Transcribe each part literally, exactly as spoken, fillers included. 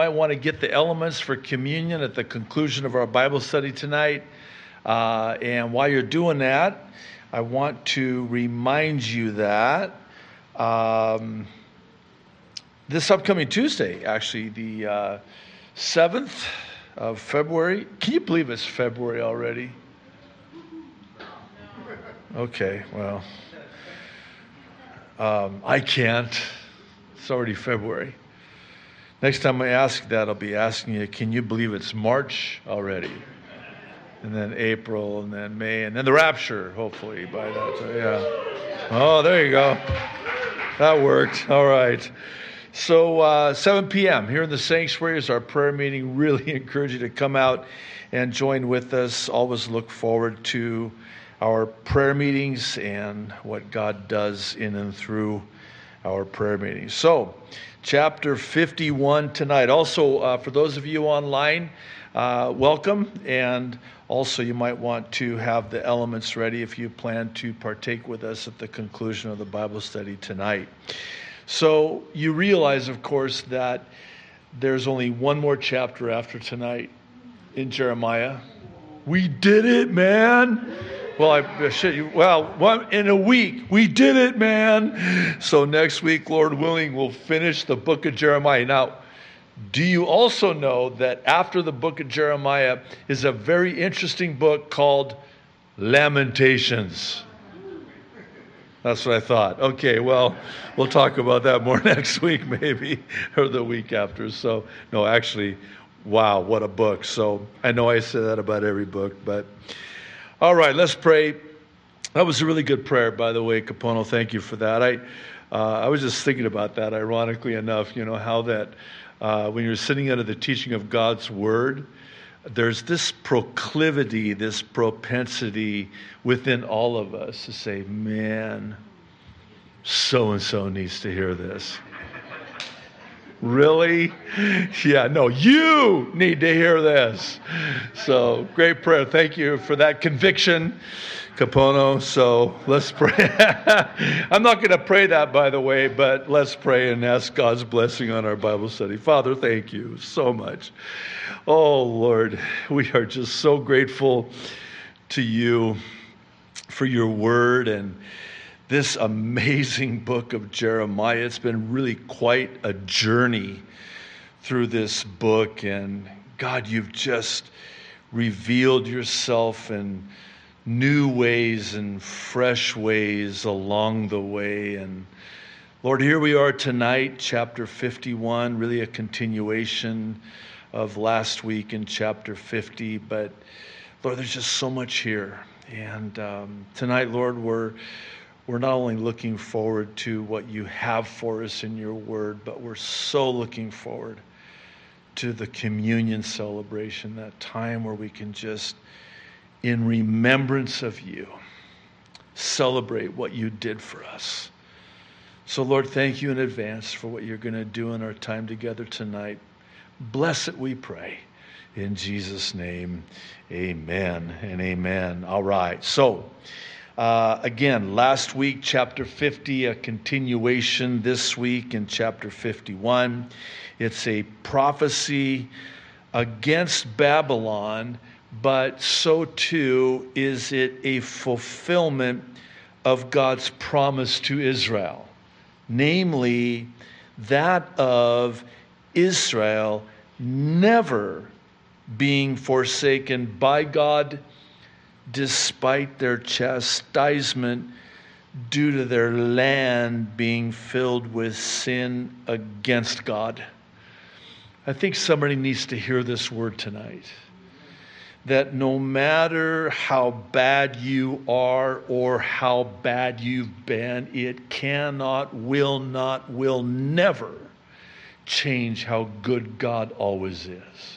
I want to get the elements for communion at the conclusion of our Bible study tonight. Uh, and while you're doing that, I want to remind you that um, this upcoming Tuesday, actually, the uh, seventh of February. Can you believe it's February already? Okay, well, um, I can't. It's already February. Next time I ask that, I'll be asking you, can you believe it's March already? And then April, and then May, and then the rapture, hopefully, by that time. Yeah. Oh, there you go. That worked. All right. So uh, seven p.m. here in the sanctuary is our prayer meeting. Really encourage you to come out and join with us. Always look forward to our prayer meetings and what God does in and through our prayer meetings. So, chapter fifty-one tonight. Also, uh, for those of you online, uh, welcome. And also, you might want to have the elements ready if you plan to partake with us at the conclusion of the Bible study tonight. So, you realize, of course, that there's only one more chapter after tonight in Jeremiah. We did it, man. Well, I should, well, one, in a week, we did it, man. So next week, Lord willing, we'll finish the book of Jeremiah. Now, do you also know that after the book of Jeremiah is a very interesting book called Lamentations? That's what I thought. Okay, well, we'll talk about that more next week, maybe, or the week after. So, no, actually, wow, what a book. So I know I say that about every book, but... All right, let's pray. That was a really good prayer, by the way, Capono. Thank you for that. I uh, I was just thinking about that, ironically enough, you know, how that uh, when you're sitting under the teaching of God's Word, there's this proclivity, this propensity within all of us to say, man, so-and-so needs to hear this. Really? Yeah, no, you need to hear this. So, great prayer. Thank you for that conviction, Capono. So, let's pray. I'm not going to pray that, by the way, but let's pray and ask God's blessing on our Bible study. Father, thank you so much. Oh, Lord, we are just so grateful to you for your word and this amazing book of Jeremiah. It's been really quite a journey through this book. And God, you've just revealed yourself in new ways and fresh ways along the way. And Lord, here we are tonight, chapter fifty-one, really a continuation of last week in chapter fifty. But Lord, there's just so much here. And um, tonight, Lord, we're We're not only looking forward to what you have for us in your word, but we're so looking forward to the communion celebration, that time where we can just, in remembrance of you, celebrate what you did for us. So, Lord, thank you in advance for what you're going to do in our time together tonight. Bless it, we pray. In Jesus' name, amen and amen. All right, so... Uh, again, last week, chapter fifty, a continuation this week in chapter fifty-one. It's a prophecy against Babylon, but so too is it a fulfillment of God's promise to Israel, namely that of Israel never being forsaken by God despite their chastisement due to their land being filled with sin against God. I think somebody needs to hear this word tonight. That no matter how bad you are or how bad you've been, it cannot, will not, will never change how good God always is.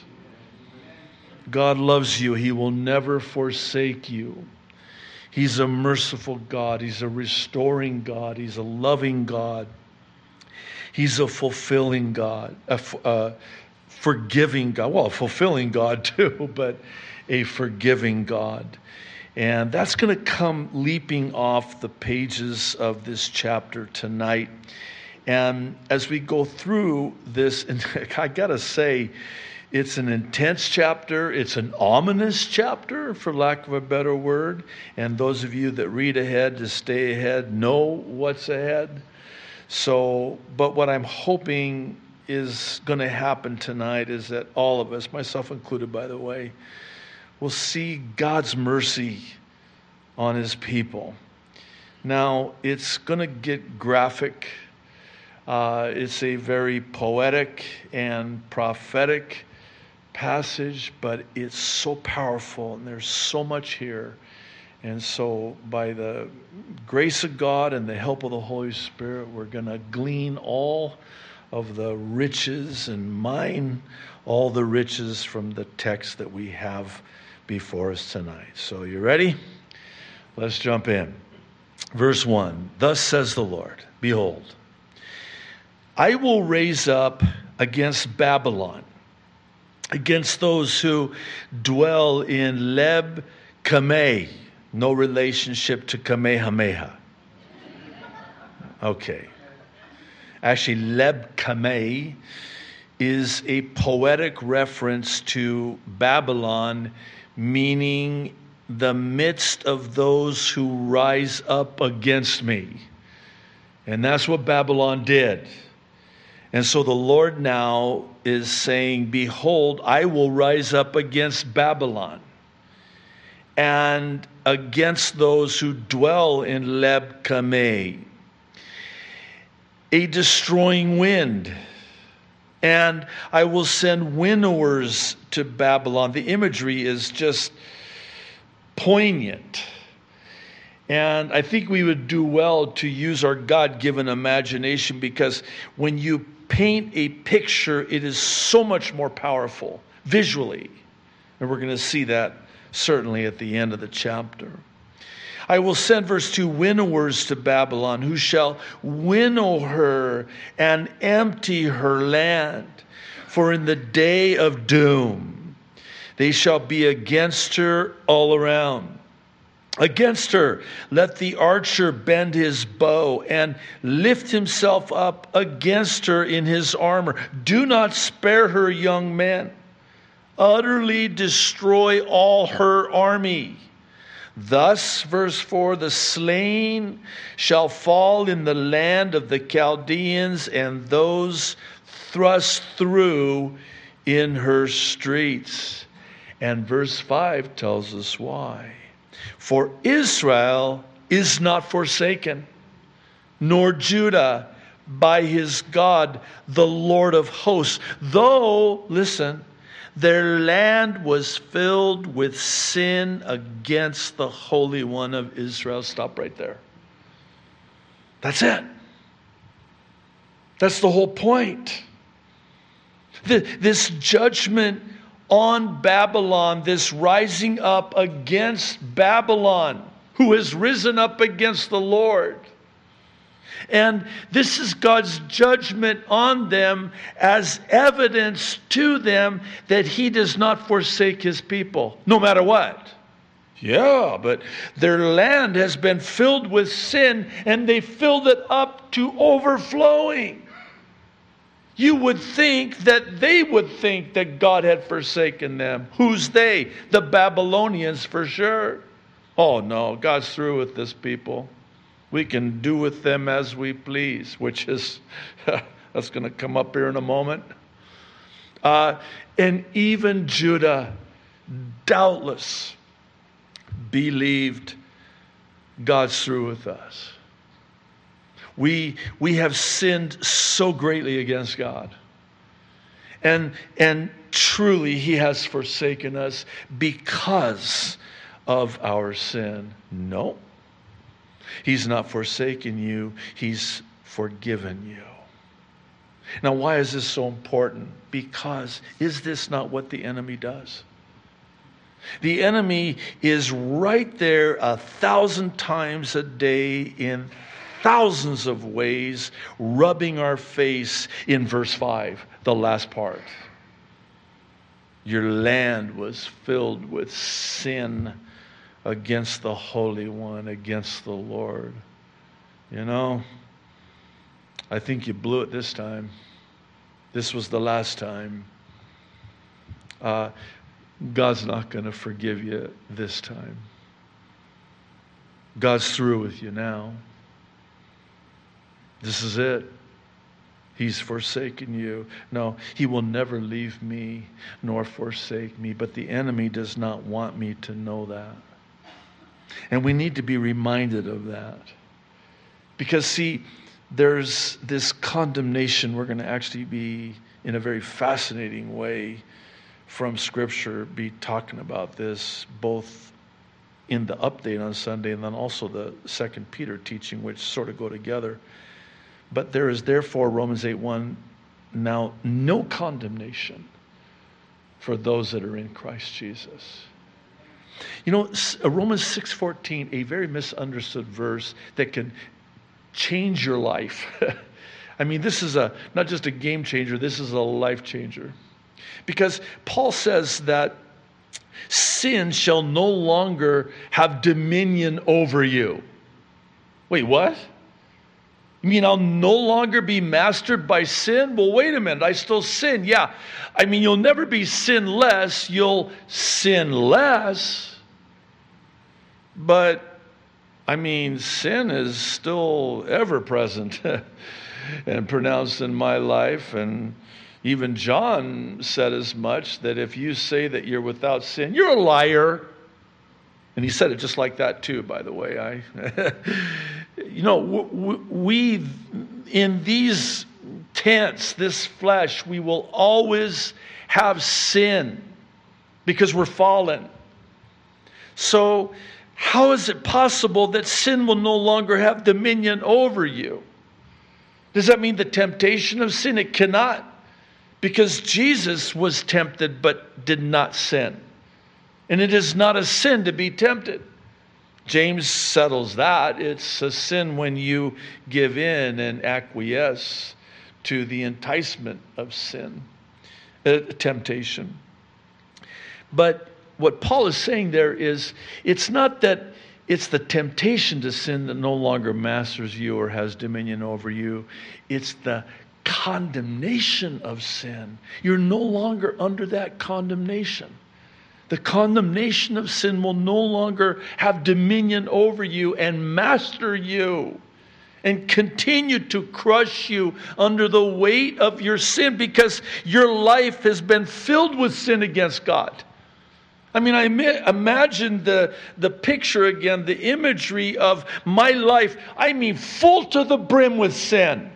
God loves you. He will never forsake you. He's a merciful God. He's a restoring God. He's a loving God. He's a fulfilling God, a uh, forgiving God. Well, a fulfilling God too, but a forgiving God. And that's going to come leaping off the pages of this chapter tonight. And as we go through this, and I got to say, it's an intense chapter. It's an ominous chapter, for lack of a better word. And those of you that read ahead to stay ahead know what's ahead. So, but what I'm hoping is going to happen tonight is that all of us, myself included, by the way, will see God's mercy on his people. Now, it's going to get graphic. Uh, it's a very poetic and prophetic passage, but it's so powerful, and there's so much here. And so by the grace of God and the help of the Holy Spirit, we're going to glean all of the riches and mine all the riches from the text that we have before us tonight. So you ready? Let's jump in. Verse one, thus says the Lord, behold, I will raise up against Babylon, against those who dwell in Leb Kameh, no relationship to Kamehameha. Okay. Actually, Leb Kameh is a poetic reference to Babylon, meaning the midst of those who rise up against me. And that's what Babylon did. And so the Lord now is saying, behold, I will rise up against Babylon and against those who dwell in Leb Kameh, a destroying wind. And I will send winnowers to Babylon. The imagery is just poignant. And I think we would do well to use our God-given imagination, because when you paint a picture, it is so much more powerful visually. And we're going to see that certainly at the end of the chapter. I will send, verse two, winnowers to Babylon, who shall winnow her and empty her land. For in the day of doom they shall be against her all around. Against her, let the archer bend his bow and lift himself up against her in his armor. Do not spare her young men. Utterly destroy all her army. Thus, verse four, the slain shall fall in the land of the Chaldeans, and those thrust through in her streets. And verse five tells us why. For Israel is not forsaken, nor Judah by his God, the Lord of hosts. Though, listen, their land was filled with sin against the Holy One of Israel. Stop right there. That's it. That's the whole point. This judgment on Babylon, this rising up against Babylon, who has risen up against the Lord. And this is God's judgment on them as evidence to them that he does not forsake his people, no matter what. Yeah, but their land has been filled with sin, and they filled it up to overflowing. You would think that they would think that God had forsaken them. Who's they? The Babylonians, for sure. Oh no, God's through with this people. We can do with them as we please, which is, that's going to come up here in a moment. Uh, and even Judah, doubtless, believed God's through with us. We, we have sinned so greatly against God. And, and truly, he has forsaken us because of our sin. No. He's not forsaken you. He's forgiven you. Now, why is this so important? Because is this not what the enemy does? The enemy is right there a thousand times a day in thousands of ways, rubbing our face in verse five, the last part. Your land was filled with sin against the Holy One, against the Lord. You know, I think you blew it this time. This was the last time. Uh, God's not going to forgive you this time. God's through with you now. This is it. He's forsaken you. No, he will never leave me nor forsake me. But the enemy does not want me to know that. And we need to be reminded of that. Because see, there's this condemnation. We're going to actually be, in a very fascinating way, from Scripture, be talking about this, both in the update on Sunday and then also the Second Peter teaching, which sort of go together. But there is therefore, Romans eight one, now no condemnation for those that are in Christ Jesus. You know, Romans six fourteen, a very misunderstood verse that can change your life. I mean, this is a not just a game changer, this is a life changer. Because Paul says that sin shall no longer have dominion over you. Wait, what? You mean I'll no longer be mastered by sin? Well, wait a minute, I still sin. Yeah, I mean, you'll never be sinless, you'll sin less. But, I mean, sin is still ever present and pronounced in my life. And even John said as much, that if you say that you're without sin, you're a liar. And he said it just like that too, by the way. I, you know, we, in these tents, this flesh, we will always have sin because we're fallen. So how is it possible that sin will no longer have dominion over you? Does that mean the temptation of sin? It cannot. Because Jesus was tempted but did not sin. And it is not a sin to be tempted. James settles that. It's a sin when you give in and acquiesce to the enticement of sin, uh, temptation. But what Paul is saying there is, it's not that it's the temptation to sin that no longer masters you or has dominion over you. It's the condemnation of sin. You're no longer under that condemnation. The condemnation of sin will no longer have dominion over you and master you and continue to crush you under the weight of your sin, because your life has been filled with sin against God. I mean, I imagine the, the picture again, the imagery of my life. I mean, full to the brim with sin.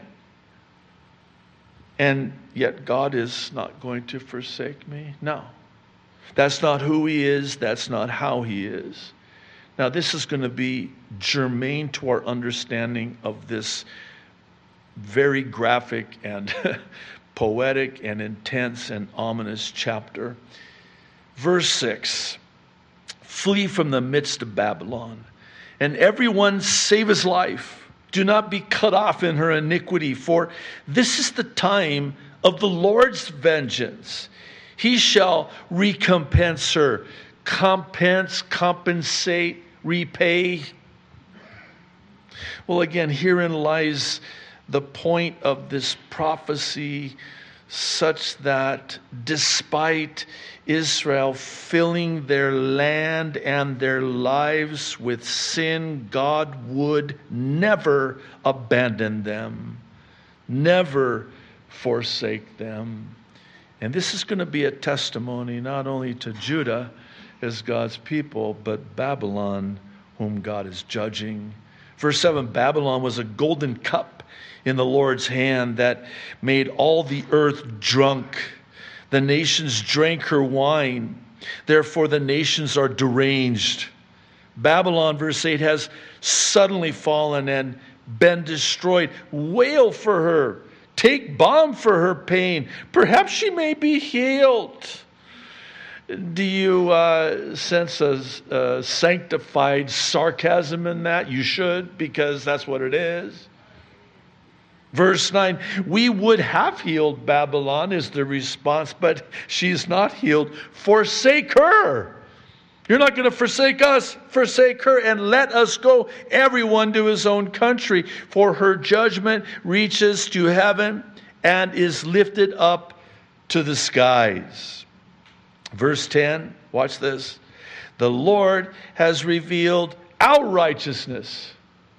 And yet God is not going to forsake me? No. That's not who he is. That's not how he is. Now, this is going to be germane to our understanding of this very graphic and poetic and intense and ominous chapter. Verse six, flee from the midst of Babylon, and everyone save his life. Do not be cut off in her iniquity, for this is the time of the Lord's vengeance. He shall recompense her. Compense, compensate, repay. Well, again, herein lies the point of this prophecy, such that despite Israel filling their land and their lives with sin, God would never abandon them, never forsake them. And this is going to be a testimony not only to Judah as God's people, but Babylon, whom God is judging. Verse seven, Babylon was a golden cup in the Lord's hand that made all the earth drunk. The nations drank her wine. Therefore the nations are deranged. Babylon, verse eight, has suddenly fallen and been destroyed. Wail for her. Take balm for her pain. Perhaps she may be healed. Do you uh, sense a, a sanctified sarcasm in that? You should, because that's what it is. Verse nine, we would have healed Babylon is the response, but she's not healed. Forsake her. You're not going to forsake us, forsake her, and let us go, everyone to his own country. For her judgment reaches to heaven and is lifted up to the skies. Verse ten, watch this. The Lord has revealed our righteousness.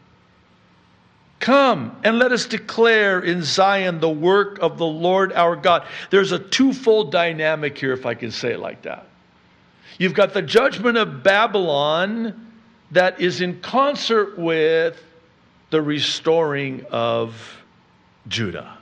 Come and let us declare in Zion the work of the Lord our God. There's a twofold dynamic here, if I can say it like that. You've got the judgment of Babylon that is in concert with the restoring of Judah.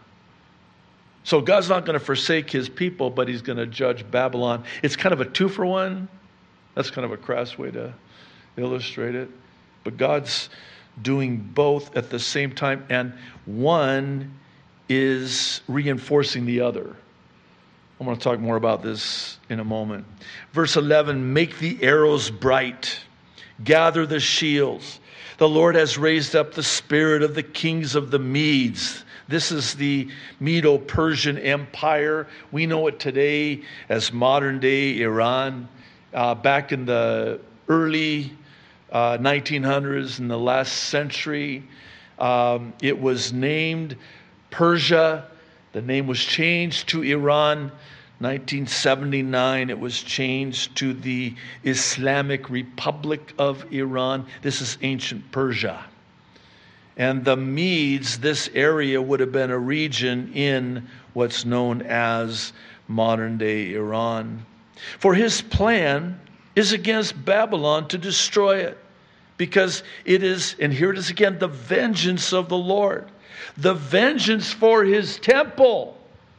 So God's not going to forsake his people, but he's going to judge Babylon. It's kind of a two for one. That's kind of a crass way to illustrate it. But God's doing both at the same time, and one is reinforcing the other. I'm going to talk more about this in a moment. Verse eleven, make the arrows bright, gather the shields. The Lord has raised up the spirit of the kings of the Medes. This is the Medo-Persian Empire. We know it today as modern-day Iran. Uh, back in the early uh, nineteen hundreds, in the last century, um, it was named Persia. The name was changed to Iran. nineteen seventy-nine, it was changed to the Islamic Republic of Iran. This is ancient Persia. And the Medes, this area would have been a region in what's known as modern-day Iran. For his plan is against Babylon to destroy it, because it is, and here it is again, the vengeance of the Lord. The vengeance for his temple.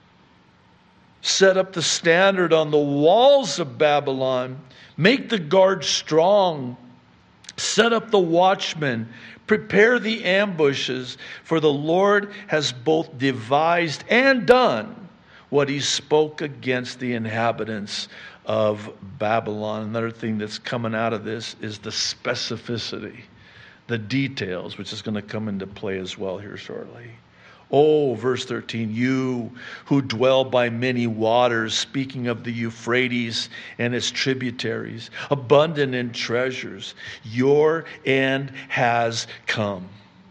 Set up the standard on the walls of Babylon. Make the guard strong. Set up the watchmen. Prepare the ambushes. For the Lord has both devised and done what he spoke against the inhabitants of Babylon. Another thing that's coming out of this is the specificity, the details, which is going to come into play as well here shortly. Oh, verse thirteen, you who dwell by many waters, speaking of the Euphrates and its tributaries, abundant in treasures, your end has come.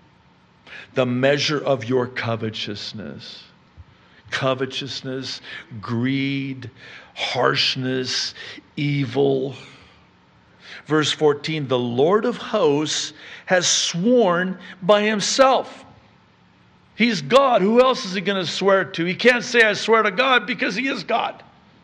The measure of your covetousness, covetousness, greed, harshness, evil. Verse fourteen, the Lord of hosts has sworn by himself. He's God. Who else is he going to swear to? He can't say, I swear to God, because he is God.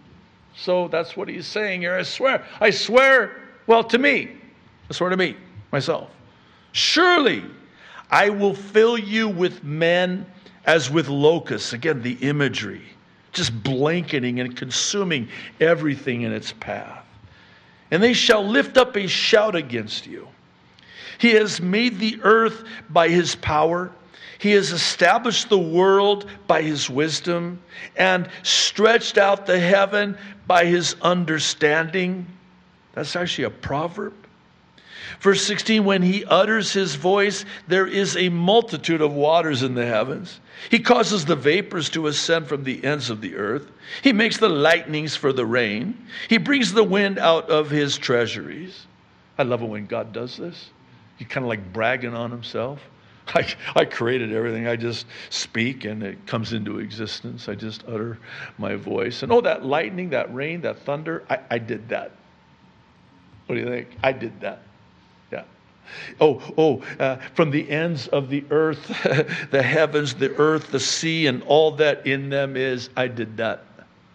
So that's what he's saying here. I swear. I swear, well, to me. I swear to me, myself. Surely I will fill you with men as with locusts. Again, the imagery. Just blanketing and consuming everything in its path. And they shall lift up a shout against you. He has made the earth by his power. He has established the world by his wisdom and stretched out the heaven by his understanding. That's actually a proverb. Verse sixteen, when he utters his voice, there is a multitude of waters in the heavens. He causes the vapors to ascend from the ends of the earth. He makes the lightnings for the rain. He brings the wind out of his treasuries. I love it when God does this. He's kind of like bragging on himself. I, I created everything. I just speak and it comes into existence. I just utter my voice. And oh, that lightning, that rain, that thunder, I, I did that. What do you think? I did that. Yeah. Oh, oh, uh, from the ends of the earth, the heavens, the earth, the sea, and all that in them is, I did that.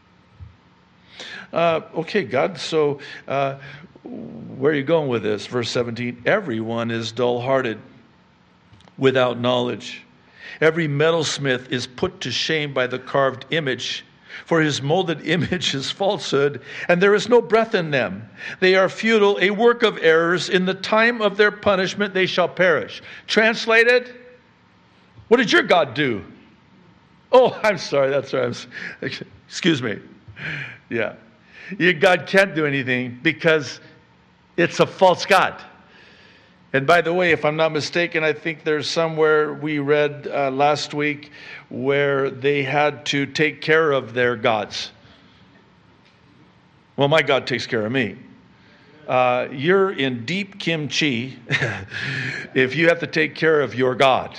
Uh, okay, God, so uh, where are you going with this? Verse seventeen, everyone is dull-hearted, without knowledge. Every metalsmith is put to shame by the carved image, for his molded image is falsehood, and there is no breath in them. They are futile, a work of errors. In the time of their punishment they shall perish. Translated, what did your God do? Oh, I'm sorry, that's right. Excuse me. Yeah. Your God can't do anything because it's a false God. And by the way, if I'm not mistaken, I think there's somewhere we read uh, last week where they had to take care of their gods. Well, my God takes care of me. uh, you're in deep kimchi if you have to take care of your God.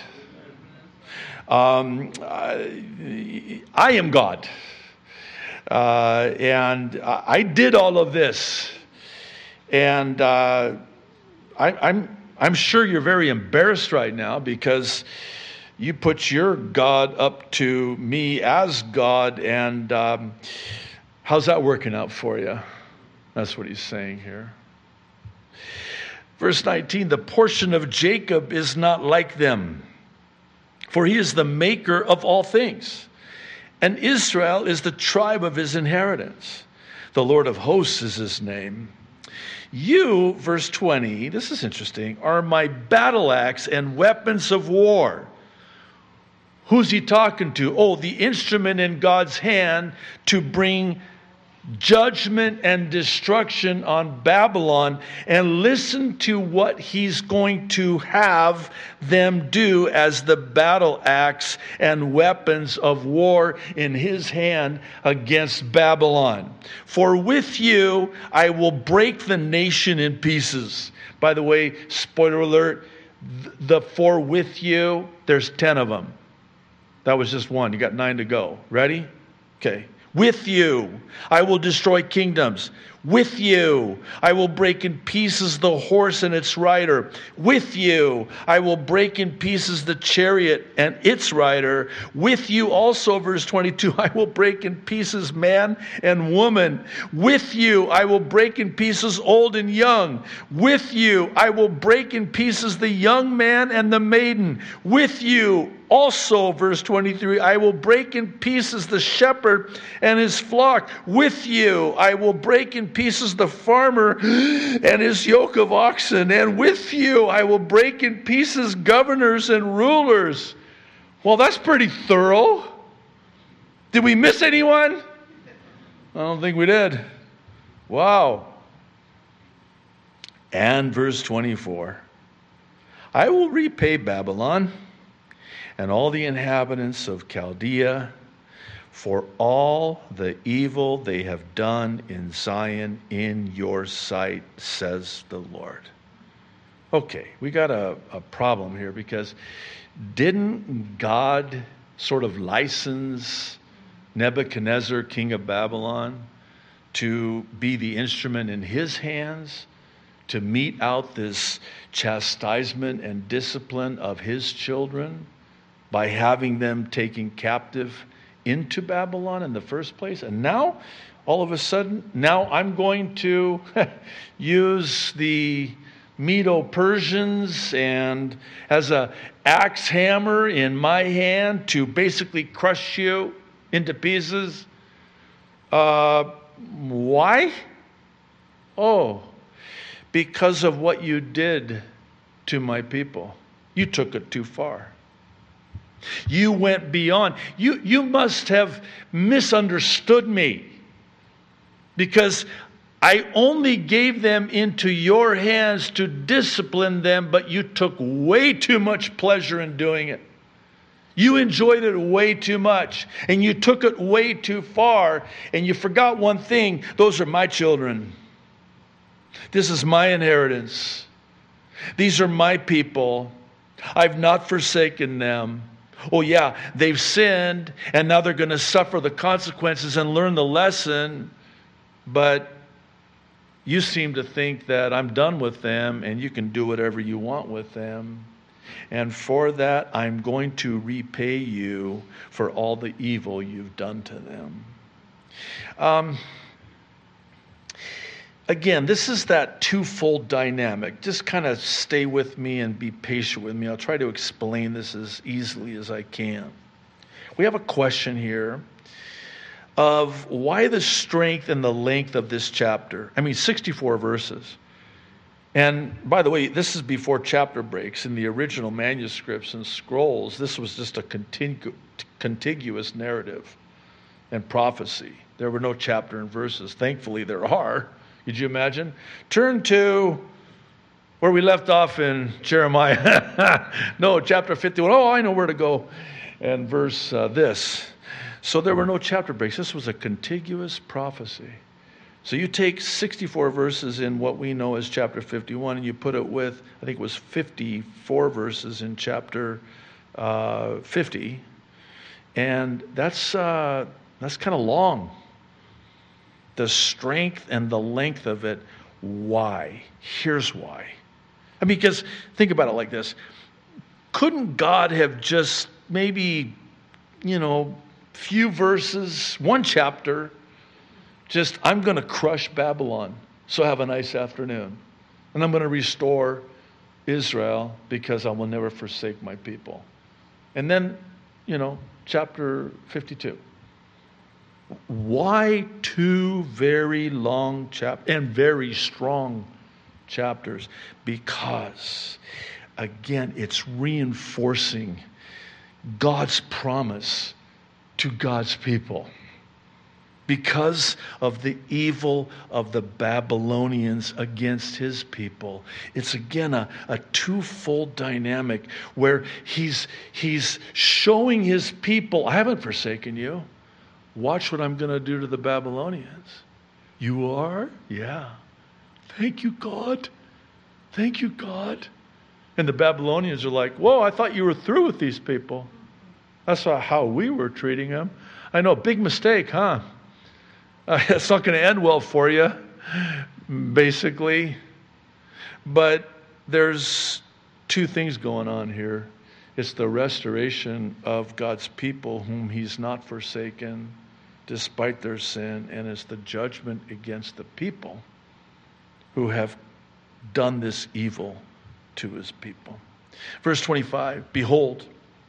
Um, I, I am God. Uh, and I did all of this. And uh, I, I'm, I'm sure you're very embarrassed right now because you put your God up to me as God. And um, how's that working out for you? That's what he's saying here. Verse nineteen, the portion of Jacob is not like them, for he is the maker of all things. And Israel is the tribe of his inheritance. The Lord of hosts is his name. You, verse twenty, this is interesting, are my battle axe and weapons of war. Who's he talking to? Oh, the instrument in God's hand to bring judgment and destruction on Babylon. And listen to what he's going to have them do as the battle axe and weapons of war in his hand against Babylon. For with you I will break the nation in pieces. By the way, spoiler alert, the for with you, there's ten of them. That was just one. You got nine to go. Ready? Okay. With you, I will destroy kingdoms. With you, I will break in pieces the horse and its rider. With you, I will break in pieces the chariot and its rider. With you also, verse twenty-two, I will break in pieces man and woman. With you, I will break in pieces old and young. With you, I will break in pieces the young man and the maiden. With you, also, verse twenty-three, I will break in pieces the shepherd and his flock. With you, I will break in pieces the farmer and his yoke of oxen. And with you, I will break in pieces governors and rulers. Well, that's pretty thorough. Did we miss anyone? I don't think we did. Wow. And verse twenty-four, I will repay Babylon and all the inhabitants of Chaldea for all the evil they have done in Zion in your sight, says the Lord. Okay, we got a, a problem here because didn't God sort of license Nebuchadnezzar, king of Babylon, to be the instrument in his hands to mete out this chastisement and discipline of his children by having them taken captive into Babylon in the first place? And now, all of a sudden, now I'm going to use the Medo-Persians and as a axe hammer in my hand to basically crush you into pieces. Uh, why? Oh, because of what you did to my people. You took it too far. You went beyond. You, you must have misunderstood me, because I only gave them into your hands to discipline them, but you took way too much pleasure in doing it. You enjoyed it way too much, and you took it way too far, and you forgot one thing. Those are my children. This is my inheritance. These are my people. I've not forsaken them. Oh yeah, they've sinned, and now they're going to suffer the consequences and learn the lesson. But you seem to think that I'm done with them, and you can do whatever you want with them. And for that, I'm going to repay you for all the evil you've done to them. Um, again, this is that twofold dynamic. Just kind of stay with me and be patient with me. I'll try to explain this as easily as I can. We have a question here of why the strength and the length of this chapter. I mean, sixty-four verses. And by the way, this is before chapter breaks. In the original manuscripts and scrolls, this was just a continu- contiguous narrative and prophecy. There were no chapter and verses. Thankfully, there are. Could you imagine? Turn to where we left off in Jeremiah. No, chapter fifty-one. Oh, I know where to go. And verse uh, this. So there were no chapter breaks. This was a contiguous prophecy. So you take sixty-four verses in what we know as chapter fifty-one, and you put it with, I think it was fifty-four verses in chapter uh, fifty, and that's uh, that's kind of long. The strength and the length of it. Why? Here's why. I mean, because think about it like this. Couldn't God have just maybe, you know, few verses, one chapter, just, I'm going to crush Babylon, so have a nice afternoon. And I'm going to restore Israel because I will never forsake my people. And then, you know, chapter fifty-two. Why two very long chapters and very strong chapters? Because, again, it's reinforcing God's promise to God's people. Because of the evil of the Babylonians against his people. It's again a, a twofold dynamic where he's, he's showing his people, I haven't forsaken you. Watch what I'm going to do to the Babylonians. You are? Yeah. Thank you, God. Thank you, God. And the Babylonians are like, whoa, I thought you were through with these people. That's how we were treating them. I know, big mistake, huh? Uh, it's not going to end well for you, basically. But there's two things going on here. It's the restoration of God's people whom he's not forsaken despite their sin, and it's the judgment against the people who have done this evil to his people. Verse twenty-five, behold,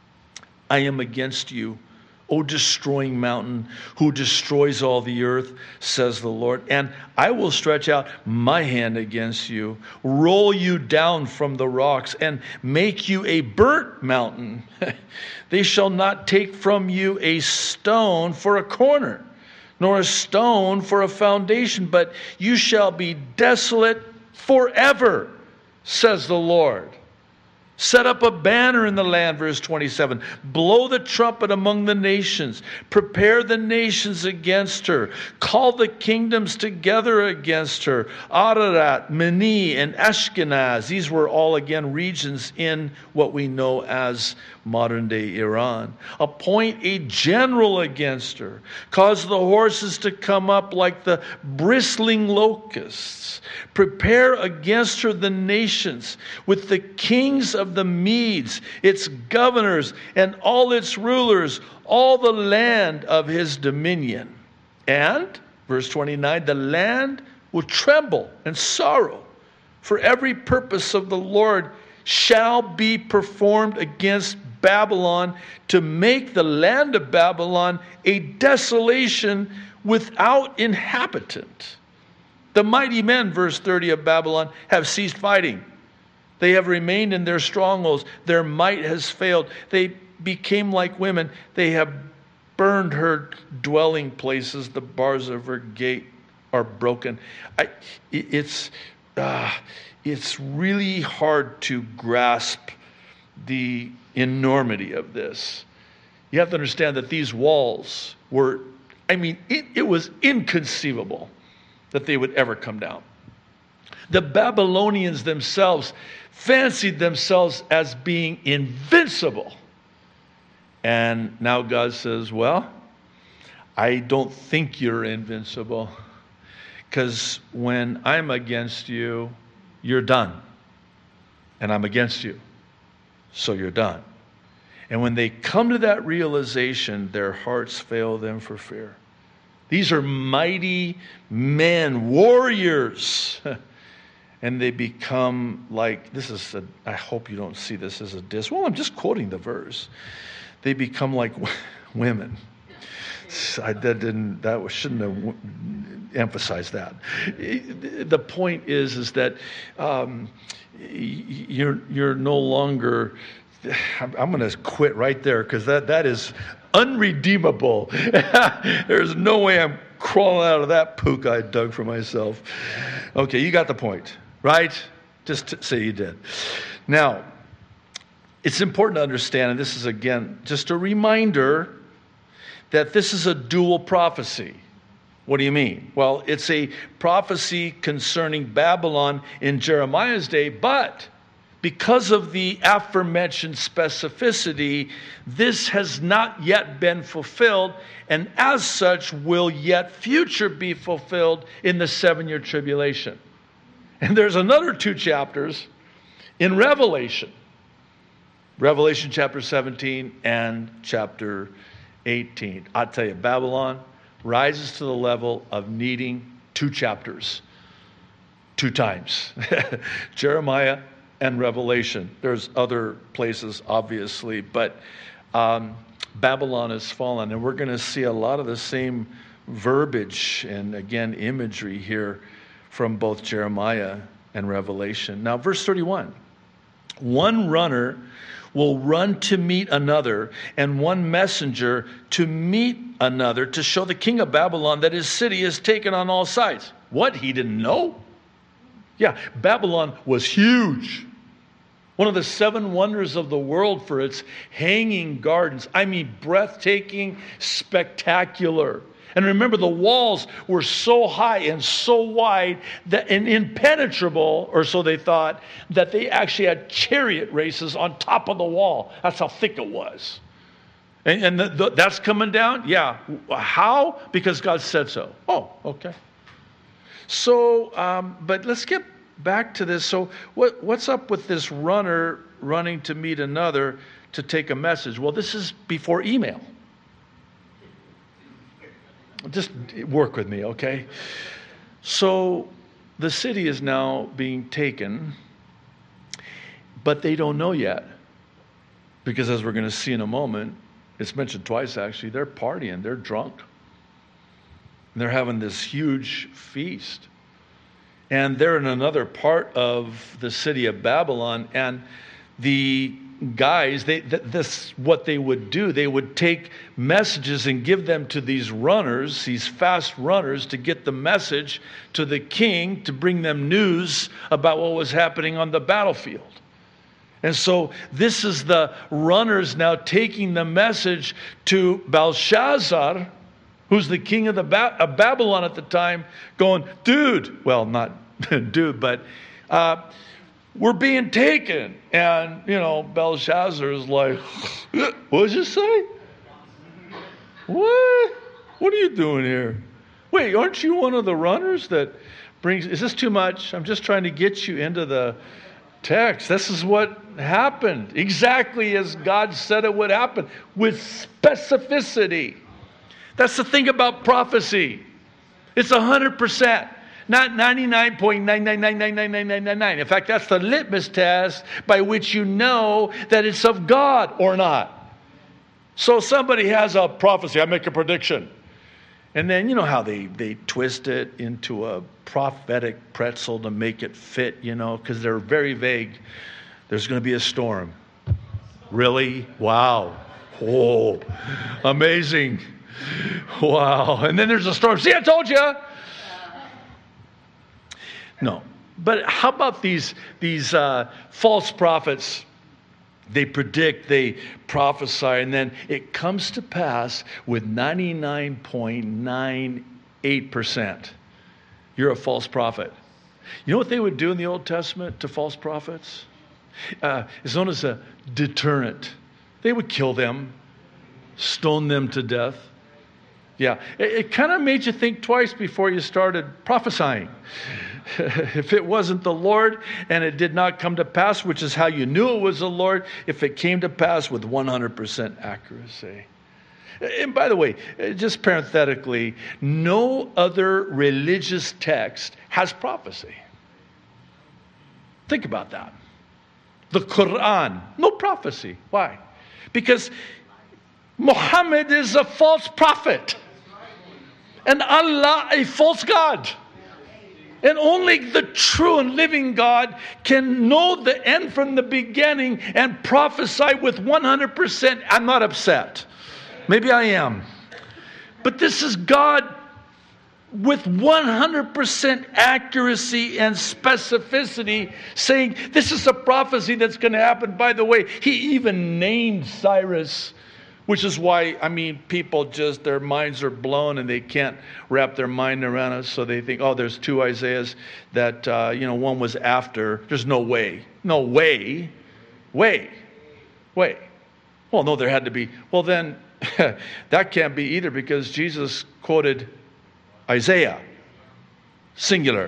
I am against you, O destroying mountain, who destroys all the earth, says the Lord. And I will stretch out my hand against you, roll you down from the rocks, and make you a burnt mountain. They shall not take from you a stone for a corner, nor a stone for a foundation, but you shall be desolate forever, says the Lord. Set up a banner in the land, verse twenty-seven. Blow the trumpet among the nations. Prepare the nations against her. Call the kingdoms together against her. Ararat, Meni, and Ashkenaz. These were all, again, regions in what we know as modern-day Iran. Appoint a general against her. Cause the horses to come up like the bristling locusts. Prepare against her the nations with the kings of the Medes, its governors, and all its rulers, all the land of his dominion. And, verse twenty-nine, the land will tremble and sorrow, for every purpose of the Lord shall be performed against Babylon, to make the land of Babylon a desolation without inhabitant. The mighty men, verse thirty, of Babylon have ceased fighting. They have remained in their strongholds. Their might has failed. They became like women. They have burned her dwelling places. The bars of her gate are broken. I, it's, uh, it's really hard to grasp the enormity of this. You have to understand that these walls were, I mean, it, it was inconceivable that they would ever come down. The Babylonians themselves fancied themselves as being invincible. And now God says, well, I don't think you're invincible, because when I'm against you, you're done. And I'm against you, so you're done. And when they come to that realization, their hearts fail them for fear. These are mighty men, warriors. And they become like, this is a, I hope you don't see this as a diss. Well, I'm just quoting the verse. They become like women. I that didn't, that shouldn't have emphasized that. The point is, is that um, you're you're no longer. I'm going to quit right there, because that, that is unredeemable. There's no way I'm crawling out of that pook I dug for myself. Okay, you got the point, right? Just to say you did. Now, it's important to understand, and this is, again, just a reminder that this is a dual prophecy. What do you mean? Well, it's a prophecy concerning Babylon in Jeremiah's day, but because of the aforementioned specificity, this has not yet been fulfilled, and as such will yet future be fulfilled in the seven-year tribulation. And there's another two chapters in Revelation. Revelation chapter seventeen and chapter eighteen. I'll tell you, Babylon rises to the level of needing two chapters, two times. Jeremiah and Revelation. There's other places, obviously, but um, Babylon has fallen, and we're going to see a lot of the same verbiage and, again, imagery here from both Jeremiah and Revelation. Now, verse thirty-one. One runner will run to meet another, and one messenger to meet another, to show the king of Babylon that his city is taken on all sides. What? He didn't know? Yeah, Babylon was huge. One of the seven wonders of the world for its hanging gardens. I mean, breathtaking, spectacular. And remember, the walls were so high and so wide that, and impenetrable, or so they thought, that they actually had chariot races on top of the wall. That's how thick it was. And, and the, the, that's coming down? Yeah. How? Because God said so. Oh, okay. So, um, but let's get back to this. So what, what's up with this runner running to meet another to take a message? Well, this is before email. Just work with me, okay? So the city is now being taken, but they don't know yet. Because as we're going to see in a moment, it's mentioned twice actually, they're partying, they're drunk. And they're having this huge feast. And they're in another part of the city of Babylon, and the guys, they, th- this what they would do. They would take messages and give them to these runners, these fast runners, to get the message to the king, to bring them news about what was happening on the battlefield. And so this is the runners now taking the message to Belshazzar, who's the king of, the ba- of Babylon at the time, going, dude, well, not dude, but uh, we're being taken. And, you know, Belshazzar is like, what did you say? What? What are you doing here? Wait, aren't you one of the runners that brings, is this too much? I'm just trying to get you into the text. This is what happened. Exactly as God said it would happen, with specificity. That's the thing about prophecy. It's one hundred percent. Not ninety-nine point nine nine nine nine nine nine nine nine nine. In fact, that's the litmus test by which you know that it's of God or not. So somebody has a prophecy. I make a prediction. And then you know how they, they twist it into a prophetic pretzel to make it fit, you know, because they're very vague. There's going to be a storm. Really? Wow. Oh, amazing. Wow. And then there's a storm. See, I told you. No. But how about these, these uh, false prophets? They predict, they prophesy, and then it comes to pass with ninety-nine point nine eight percent. You're a false prophet. You know what they would do in the Old Testament to false prophets? Uh, it's known as a deterrent. They would kill them, stone them to death. Yeah, it, it kind of made you think twice before you started prophesying. If it wasn't the Lord and it did not come to pass, which is how you knew it was the Lord, if it came to pass with one hundred percent accuracy. And by the way, just parenthetically, no other religious text has prophecy. Think about that. The Quran, no prophecy. Why? Because Muhammad is a false prophet and Allah a false God. And only the true and living God can know the end from the beginning and prophesy with one hundred percent. I'm not upset. Maybe I am. But this is God with one hundred percent accuracy and specificity saying this is a prophecy that's going to happen. By the way, he even named Cyrus Which is why, I mean, people just, their minds are blown and they can't wrap their mind around it. So they think, oh, there's two Isaiahs that, uh, you know, one was after. There's no way. No way. Way. Way. Well, no, there had to be. Well, then, that can't be either because Jesus quoted Isaiah. Singular.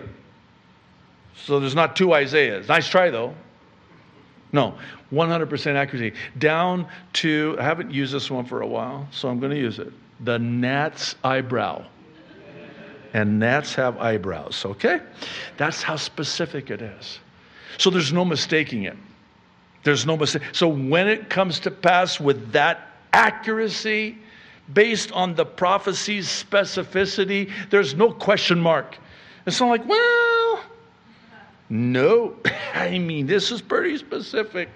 So there's not two Isaiahs. Nice try, though. No, one hundred percent accuracy. Down to, I haven't used this one for a while, so I'm going to use it. The gnat's eyebrow. And gnats have eyebrows, okay? That's how specific it is. So there's no mistaking it. There's no mistake. So when it comes to pass with that accuracy, based on the prophecy's specificity, there's no question mark. It's not like, well, no. I mean, this is pretty specific.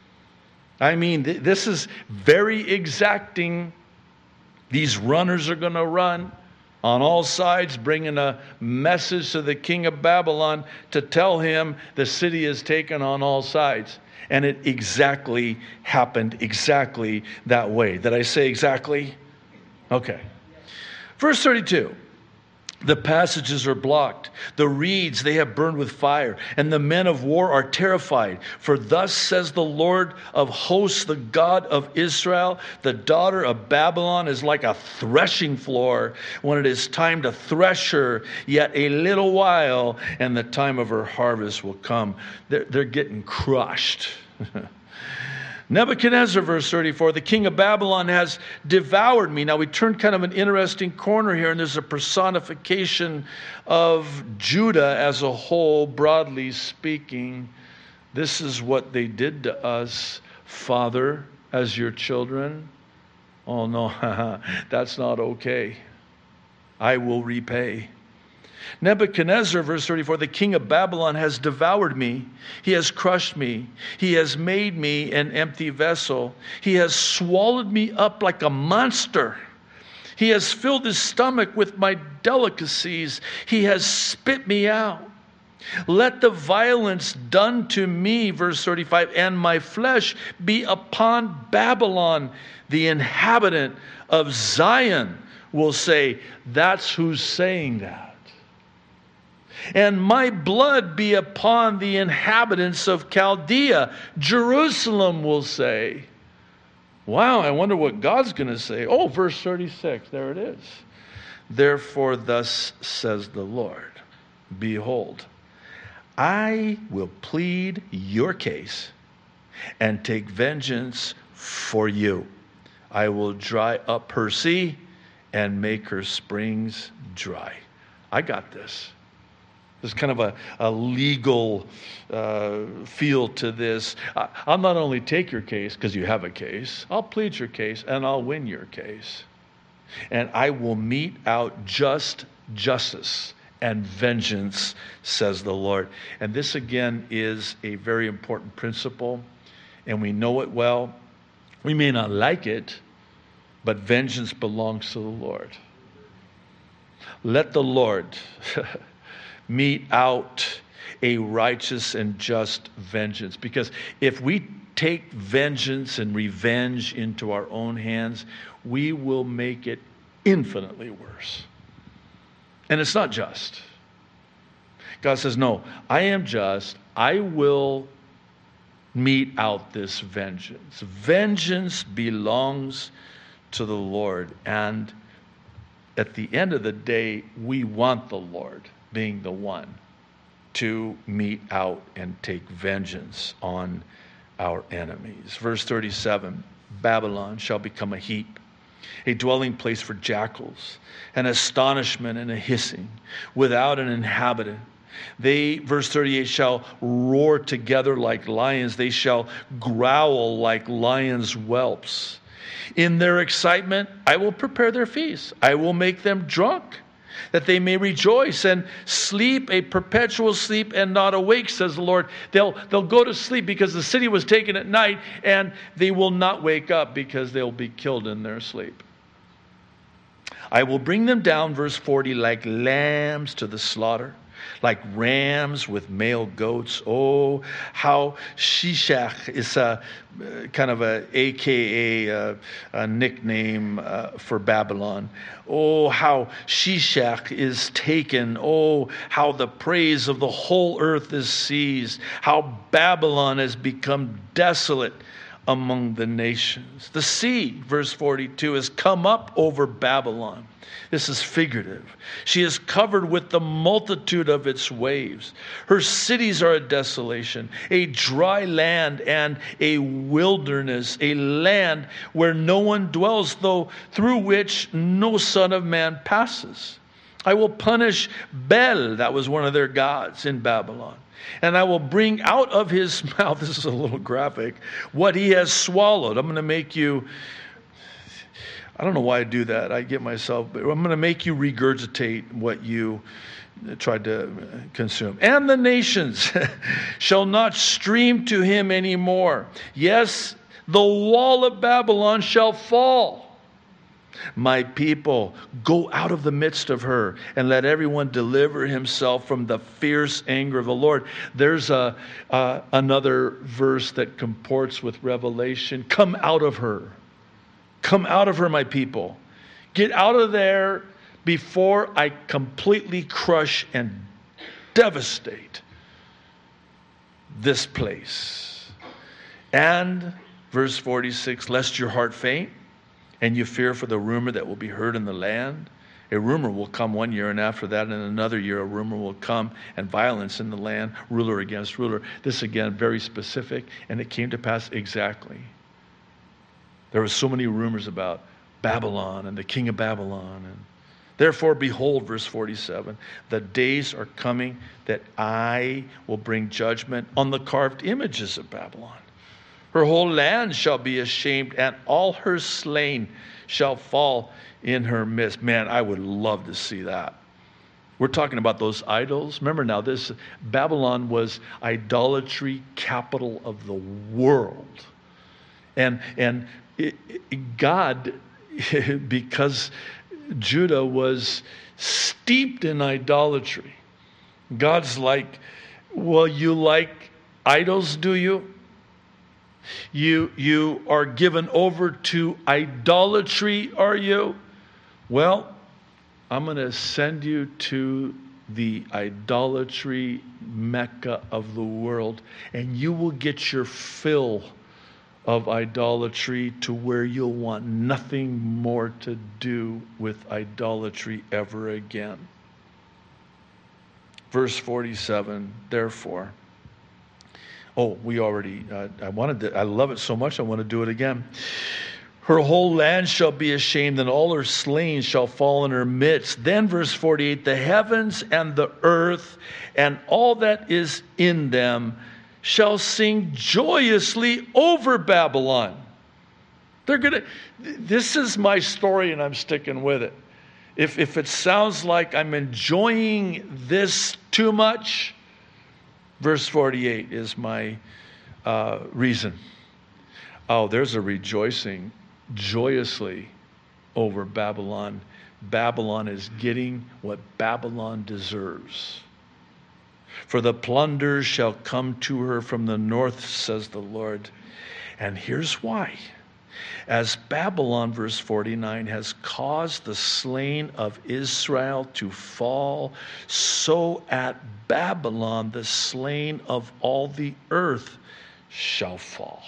I mean, th- this is very exacting. These runners are going to run on all sides, bringing a message to the king of Babylon to tell him the city is taken on all sides. And it exactly happened exactly that way. Did I say exactly? Okay. Verse thirty-two. The passages are blocked. The reeds they have burned with fire. And the men of war are terrified. For thus says the Lord of hosts, the God of Israel, the daughter of Babylon is like a threshing floor when it is time to thresh her. Yet a little while and the time of her harvest will come. They're, they're getting crushed. Nebuchadnezzar, verse thirty-four, the king of Babylon has devoured me. Now we turn kind of an interesting corner here, and there's a personification of Judah as a whole, broadly speaking. This is what they did to us, Father, as your children. Oh no, that's not okay. I will repay. Nebuchadnezzar, verse thirty-four, the king of Babylon has devoured me. He has crushed me. He has made me an empty vessel. He has swallowed me up like a monster. He has filled his stomach with my delicacies. He has spit me out. Let the violence done to me, verse thirty-five, and my flesh be upon Babylon. The inhabitant of Zion will say, that's who's saying that. And my blood be upon the inhabitants of Chaldea. Jerusalem will say. Wow, I wonder what God's going to say. Oh, verse thirty-six, there it is. Therefore, thus says the Lord, behold, I will plead your case and take vengeance for you. I will dry up her sea and make her springs dry. I got this. There's kind of a, a legal uh, feel to this. I, I'll not only take your case because you have a case, I'll plead your case and I'll win your case. And I will mete out just justice and vengeance, says the Lord. And this again is a very important principle, and we know it well. We may not like it, but vengeance belongs to the Lord. Let the Lord mete out a righteous and just vengeance. Because if we take vengeance and revenge into our own hands, we will make it infinitely worse. And it's not just. God says, no, I am just. I will mete out this vengeance. Vengeance belongs to the Lord. And at the end of the day, we want the Lord being the one to mete out and take vengeance on our enemies. Verse thirty-seven, Babylon shall become a heap, a dwelling place for jackals, an astonishment and a hissing, without an inhabitant. They, verse thirty-eight, shall roar together like lions. They shall growl like lions' whelps. In their excitement, I will prepare their feast. I will make them drunk, that they may rejoice and sleep a perpetual sleep and not awake, says the Lord. They'll, they'll go to sleep because the city was taken at night, and they will not wake up because they'll be killed in their sleep. I will bring them down, verse forty, like lambs to the slaughter. like rams with male goats. Oh, how Shishak is a uh, kind of a A K A, uh, a nickname uh, for Babylon. Oh, how Shishak is taken. Oh, how the praise of the whole earth is seized. How Babylon has become desolate among the nations. The sea, verse forty-two, has come up over Babylon. This is figurative. She is covered with the multitude of its waves. Her cities are a desolation, a dry land and a wilderness, a land where no one dwells, though through which no son of man passes. I will punish Bel, that was one of their gods in Babylon. And I will bring out of his mouth, this is a little graphic, what he has swallowed. I'm going to make you, I don't know why I do that. I get myself, but I'm going to make you regurgitate what you tried to consume. And the nations shall not stream to him anymore. Yes, the wall of Babylon shall fall. My people, go out of the midst of her, and let everyone deliver himself from the fierce anger of the Lord. There's a, uh, another verse that comports with Revelation. Come out of her. Come out of her, my people. Get out of there before I completely crush and devastate this place. And, verse forty-six, lest your heart faint, and you fear for the rumor that will be heard in the land. A rumor will come one year, and after that in another year a rumor will come, and violence in the land, ruler against ruler. This again, very specific, and it came to pass exactly. There were so many rumors about Babylon and the king of Babylon. And therefore, behold, verse forty-seven, the days are coming that I will bring judgment on the carved images of Babylon. Her whole land shall be ashamed, and all her slain shall fall in her midst. Man, I would love to see that. We're talking about those idols. Remember now, this Babylon was idolatry capital of the world. And, and it, it, God, because Judah was steeped in idolatry, God's like, well, you like idols, do you? You, you are given over to idolatry, are you? Well, I'm going to send you to the idolatry mecca of the world, and you will get your fill of idolatry to where you'll want nothing more to do with idolatry ever again. Verse forty-seven, therefore. Oh, we already, uh, I wanted to, I love it so much, I want to do it again. Her whole land shall be ashamed, and all her slain shall fall in her midst. Then verse forty-eight, the heavens and the earth and all that is in them shall sing joyously over Babylon. They're going to, this is my story and I'm sticking with it. If, if it sounds like I'm enjoying this too much, verse forty-eight is my uh, reason. Oh, there's a rejoicing joyously over Babylon. Babylon is getting what Babylon deserves. For the plunder shall come to her from the north, says the Lord. And here's why. As Babylon, verse forty-nine, has caused the slain of Israel to fall, so at Babylon the slain of all the earth shall fall.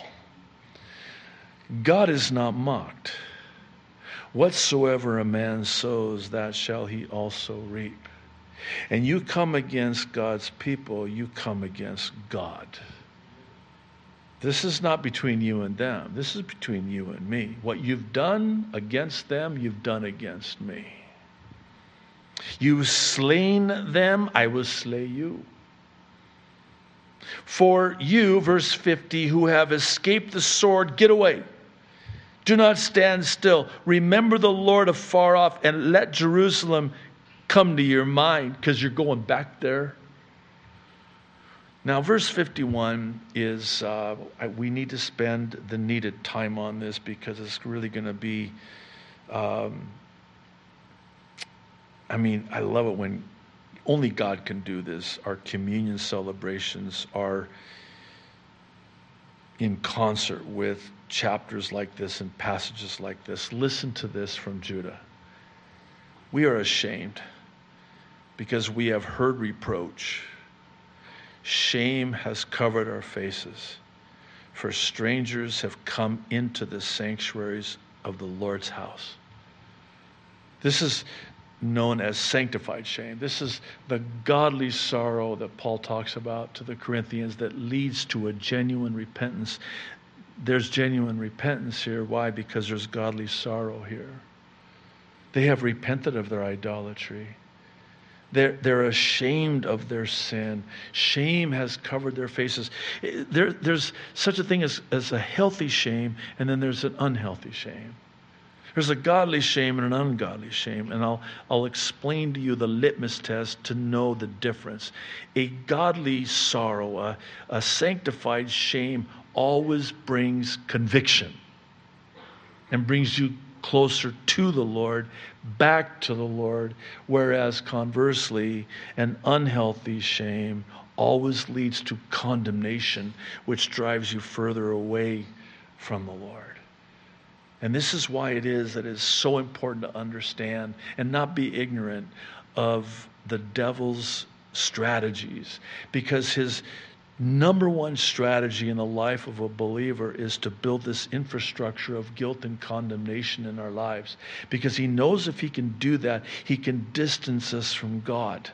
God is not mocked. Whatsoever a man sows, that shall he also reap. And you come against God's people, you come against God. This is not between you and them. This is between you and me. What you've done against them, you've done against me. You've slain them, I will slay you. For you, verse fifty, who have escaped the sword, get away. Do not stand still. Remember the Lord afar off, and let Jerusalem come to your mind, because you're going back there. Now, verse fifty-one is, uh, we need to spend the needed time on this, because it's really going to be, um, I mean, I love it when only God can do this. Our communion celebrations are in concert with chapters like this and passages like this. Listen to this from Judah. We are ashamed because we have heard reproach. Shame has covered our faces, for strangers have come into the sanctuaries of the Lord's house. This is known as sanctified shame. This is the godly sorrow that Paul talks about to the Corinthians that leads to a genuine repentance. There's genuine repentance here. Why? Because there's godly sorrow here. They have repented of their idolatry. They're, they're ashamed of their sin. Shame has covered their faces. There, there's such a thing as, as a healthy shame, and then there's an unhealthy shame. There's a godly shame and an ungodly shame, and I'll, I'll explain to you the litmus test to know the difference. A godly sorrow, a, a sanctified shame always brings conviction and brings you closer to the Lord, back to the Lord, whereas conversely, an unhealthy shame always leads to condemnation, which drives you further away from the Lord. And this is why it is that it is so important to understand and not be ignorant of the devil's strategies, because his number one strategy in the life of a believer is to build this infrastructure of guilt and condemnation in our lives, because he knows if he can do that, he can distance us from God.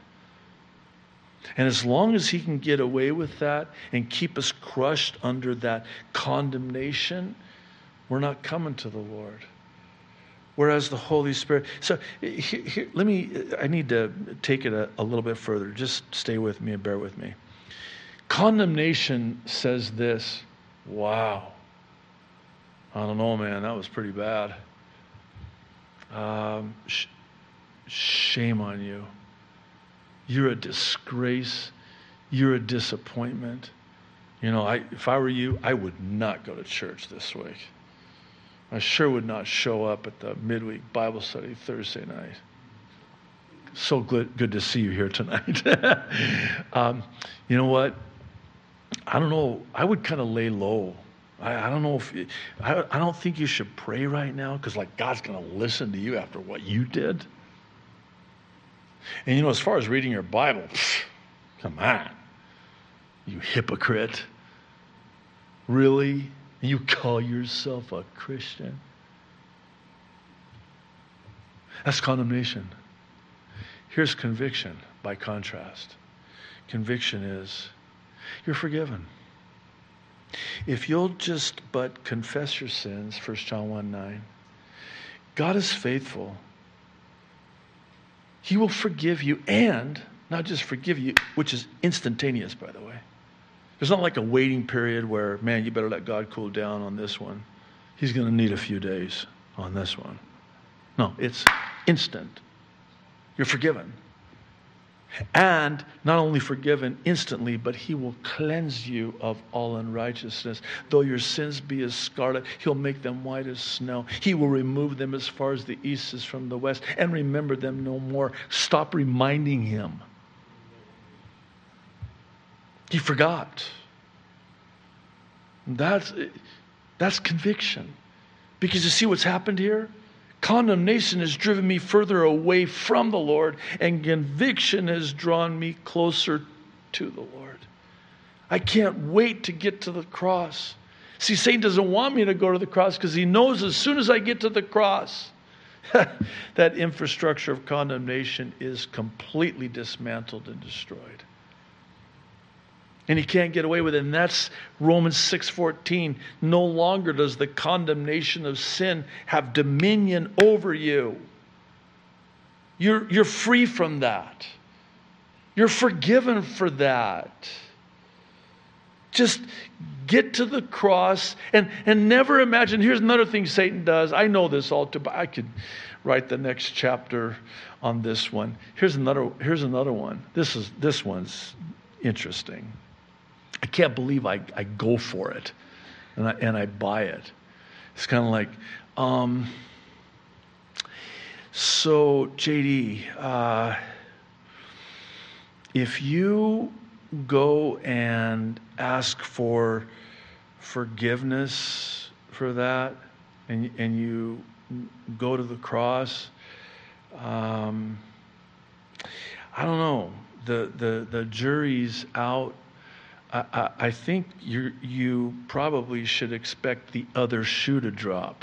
And as long as he can get away with that and keep us crushed under that condemnation, we're not coming to the Lord. Whereas the Holy Spirit. So here, here, let me, I need to take it a, a little bit further. Just stay with me and bear with me. Condemnation says this. Wow. I don't know, man. That was pretty bad. Um, sh- shame on you. You're a disgrace. You're a disappointment. You know, I, if I were you, I would not go to church this week. I sure would not show up at the midweek Bible study Thursday night. So good, good to see you here tonight. um, you know what? I don't know. I would kind of lay low. I, I don't know if it, I, I don't think you should pray right now, because like God's going to listen to you after what you did. And you know, as far as reading your Bible, pff, come on, you hypocrite. Really? You call yourself a Christian? That's condemnation. Here's conviction by contrast. Conviction is, you're forgiven. If you'll just but confess your sins, First John one nine, God is faithful. He will forgive you, and not just forgive you, which is instantaneous, by the way. There's not like a waiting period where, man, you better let God cool down on this one. He's going to need a few days on this one. No, it's instant. You're forgiven. And not only forgiven instantly, but he will cleanse you of all unrighteousness. Though your sins be as scarlet, he'll make them white as snow. He will remove them as far as the east is from the west, and remember them no more. Stop reminding him. He forgot. That's, that's conviction. Because you see what's happened here? Condemnation has driven me further away from the Lord, and conviction has drawn me closer to the Lord. I can't wait to get to the cross. See, Satan doesn't want me to go to the cross because he knows as soon as I get to the cross, that infrastructure of condemnation is completely dismantled and destroyed. And he can't get away with it. And that's Romans six fourteen. No longer does the condemnation of sin have dominion over you. You're, you're free from that. You're forgiven for that. Just get to the cross and, and never imagine. Here's another thing Satan does. I know this all too, but I could write the next chapter on this one. Here's another, here's another one. This is this one's interesting. I can't believe I, I go for it and I, and I buy it. It's kind of like, um, so J D, uh, if you go and ask for forgiveness for that, and and you go to the cross, um, I don't know. The the the jury's out. I, I, I think you you probably should expect the other shoe to drop.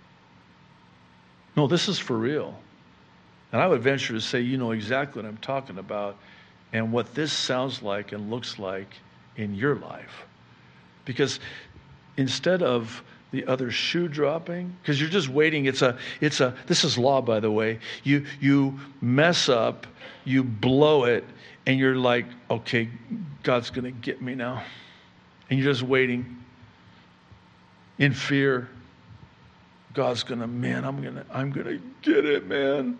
No, this is for real. And I would venture to say you know exactly what I'm talking about and what this sounds like and looks like in your life. Because instead of the other shoe dropping, because you're just waiting, it's a, it's a, this is law, by the way. You, you mess up, you blow it, and you're like, okay, God's going to get me now. And you're just waiting in fear. God's going to, man, I'm going to, I'm going to get it, man.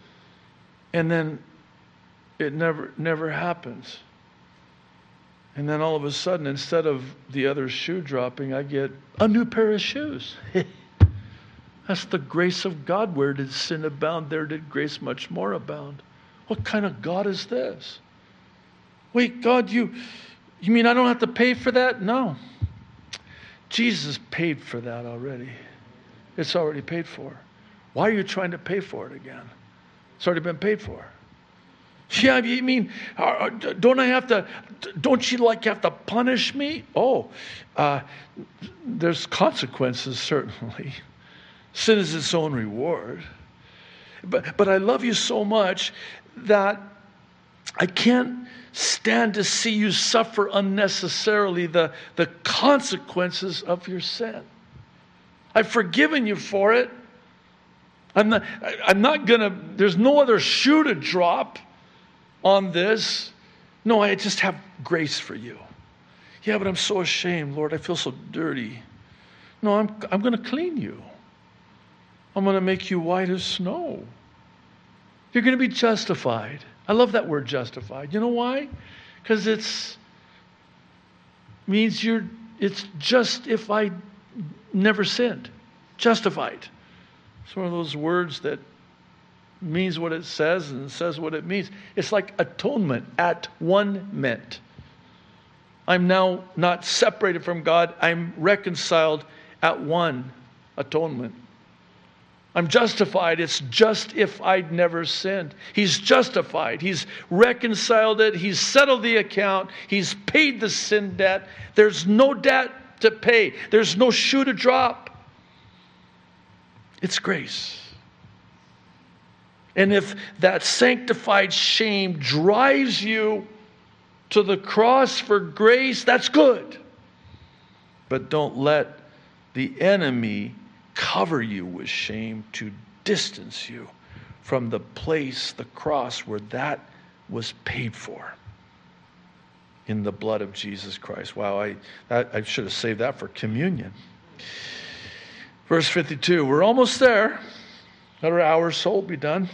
And then it never, never happens. And then all of a sudden, instead of the other shoe dropping, I get a new pair of shoes. That's the grace of God. Where did sin abound, there did grace much more abound. What kind of God is this? Wait, God, you, you mean I don't have to pay for that? No. Jesus paid for that already. It's already paid for. Why are you trying to pay for it again? It's already been paid for. Yeah, you mean, uh, don't I have to, don't you like have to punish me? Oh, uh, there's consequences, certainly. Sin is its own reward. But, but I love you so much that I can't stand to see you suffer unnecessarily the, the consequences of your sin. I've forgiven you for it. I'm not, I'm not going to, there's no other shoe to drop on this. No, I just have grace for you. Yeah, but I'm so ashamed, Lord. I feel so dirty. No, I'm I'm going to clean you. I'm going to make you white as snow. You're going to be justified. I love that word justified. You know why? Because it's means you're it's just if I never sinned. Justified. It's one of those words that means what it says and says what it means. It's like atonement, at one meant. I'm now not separated from God. I'm reconciled at one atonement. I'm justified. It's just if I'd never sinned. He's justified. He's reconciled it. He's settled the account. He's paid the sin debt. There's no debt to pay. There's no shoe to drop. It's grace. And if that sanctified shame drives you to the cross for grace, that's good. But don't let the enemy cover you with shame to distance you from the place, the cross, where that was paid for in the blood of Jesus Christ. Wow, I, I, I should have saved that for communion. Verse fifty-two, we're almost there. Another hour or so will be done.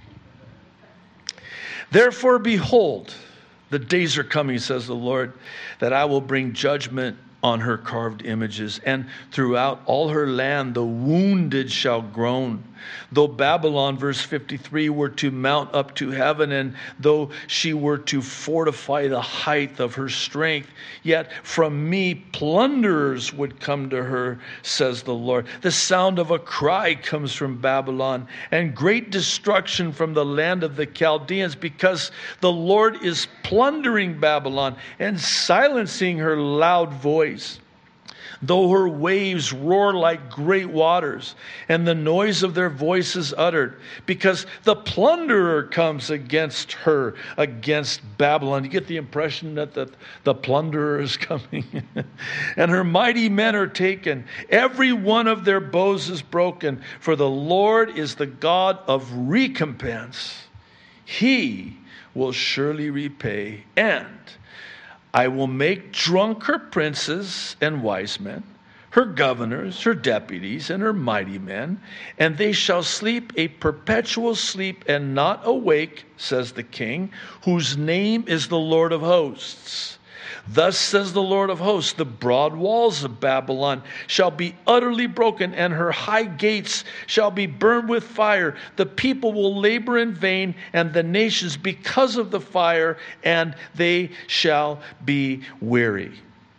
Therefore, behold, the days are coming, says the Lord, that I will bring judgment on her carved images, and throughout all her land the wounded shall groan. Though Babylon, verse fifty-three, were to mount up to heaven, and though she were to fortify the height of her strength, yet from me plunderers would come to her, says the Lord. The sound of a cry comes from Babylon, and great destruction from the land of the Chaldeans, because the Lord is plundering Babylon and silencing her loud voice. Though her waves roar like great waters, and the noise of their voices uttered, because the plunderer comes against her, against Babylon. You get the impression that the, the plunderer is coming. And her mighty men are taken. Every one of their bows is broken, for the Lord is the God of recompense. He will surely repay, and I will make drunk her princes and wise men, her governors, her deputies, and her mighty men, and they shall sleep a perpetual sleep and not awake, says the King, whose name is the Lord of hosts. Thus says the Lord of hosts, the broad walls of Babylon shall be utterly broken, and her high gates shall be burned with fire. The people will labor in vain, and the nations because of the fire, and they shall be weary.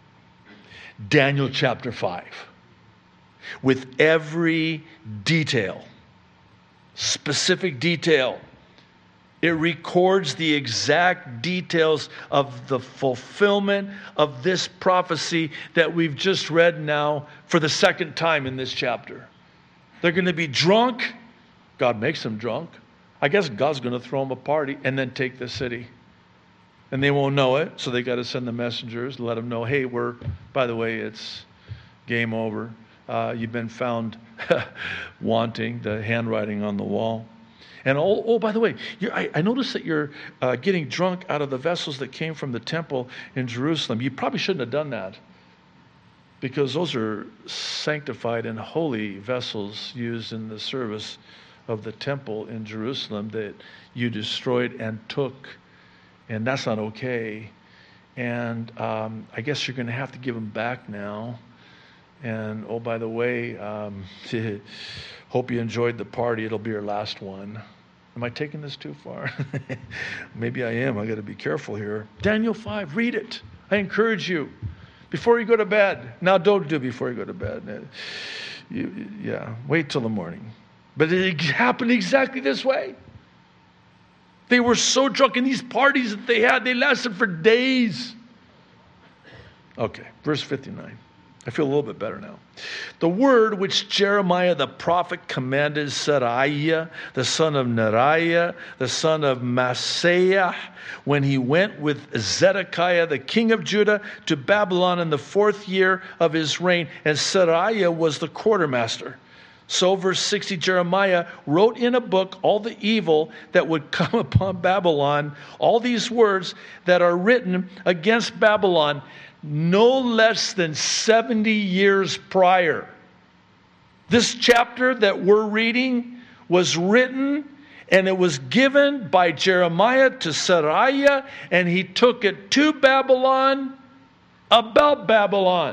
Daniel chapter five, with every detail, specific detail. It records the exact details of the fulfillment of this prophecy that we've just read now for the second time in this chapter. They're going to be drunk. God makes them drunk. I guess God's going to throw them a party and then take the city. And they won't know it, so they got to send the messengers to let them know, hey, we're, by the way, it's game over. Uh, you've been found wanting, the handwriting on the wall. And oh, oh by the way, I, I noticed that you're uh, getting drunk out of the vessels that came from the temple in Jerusalem. You probably shouldn't have done that, because those are sanctified and holy vessels used in the service of the temple in Jerusalem that you destroyed and took, and that's not okay. And um, I guess you're going to have to give them back now. And oh, by the way, um, hope you enjoyed the party. It'll be your last one. Am I taking this too far? Maybe I am. I got to be careful here. Daniel five, read it. I encourage you before you go to bed. Now, don't do it before you go to bed. You, yeah, wait till the morning. But it happened exactly this way. They were so drunk in these parties that they had, they lasted for days. Okay, verse fifty-nine. I feel a little bit better now. The word which Jeremiah the prophet commanded Seraiah, the son of Neriah, the son of Maaseiah, when he went with Zedekiah, the king of Judah, to Babylon in the fourth year of his reign. And Seraiah was the quartermaster. So, verse sixty, Jeremiah wrote in a book all the evil that would come upon Babylon, all these words that are written against Babylon, no less than seventy years prior. This chapter that we're reading was written, and it was given by Jeremiah to Seraiah, and he took it to Babylon about Babylon.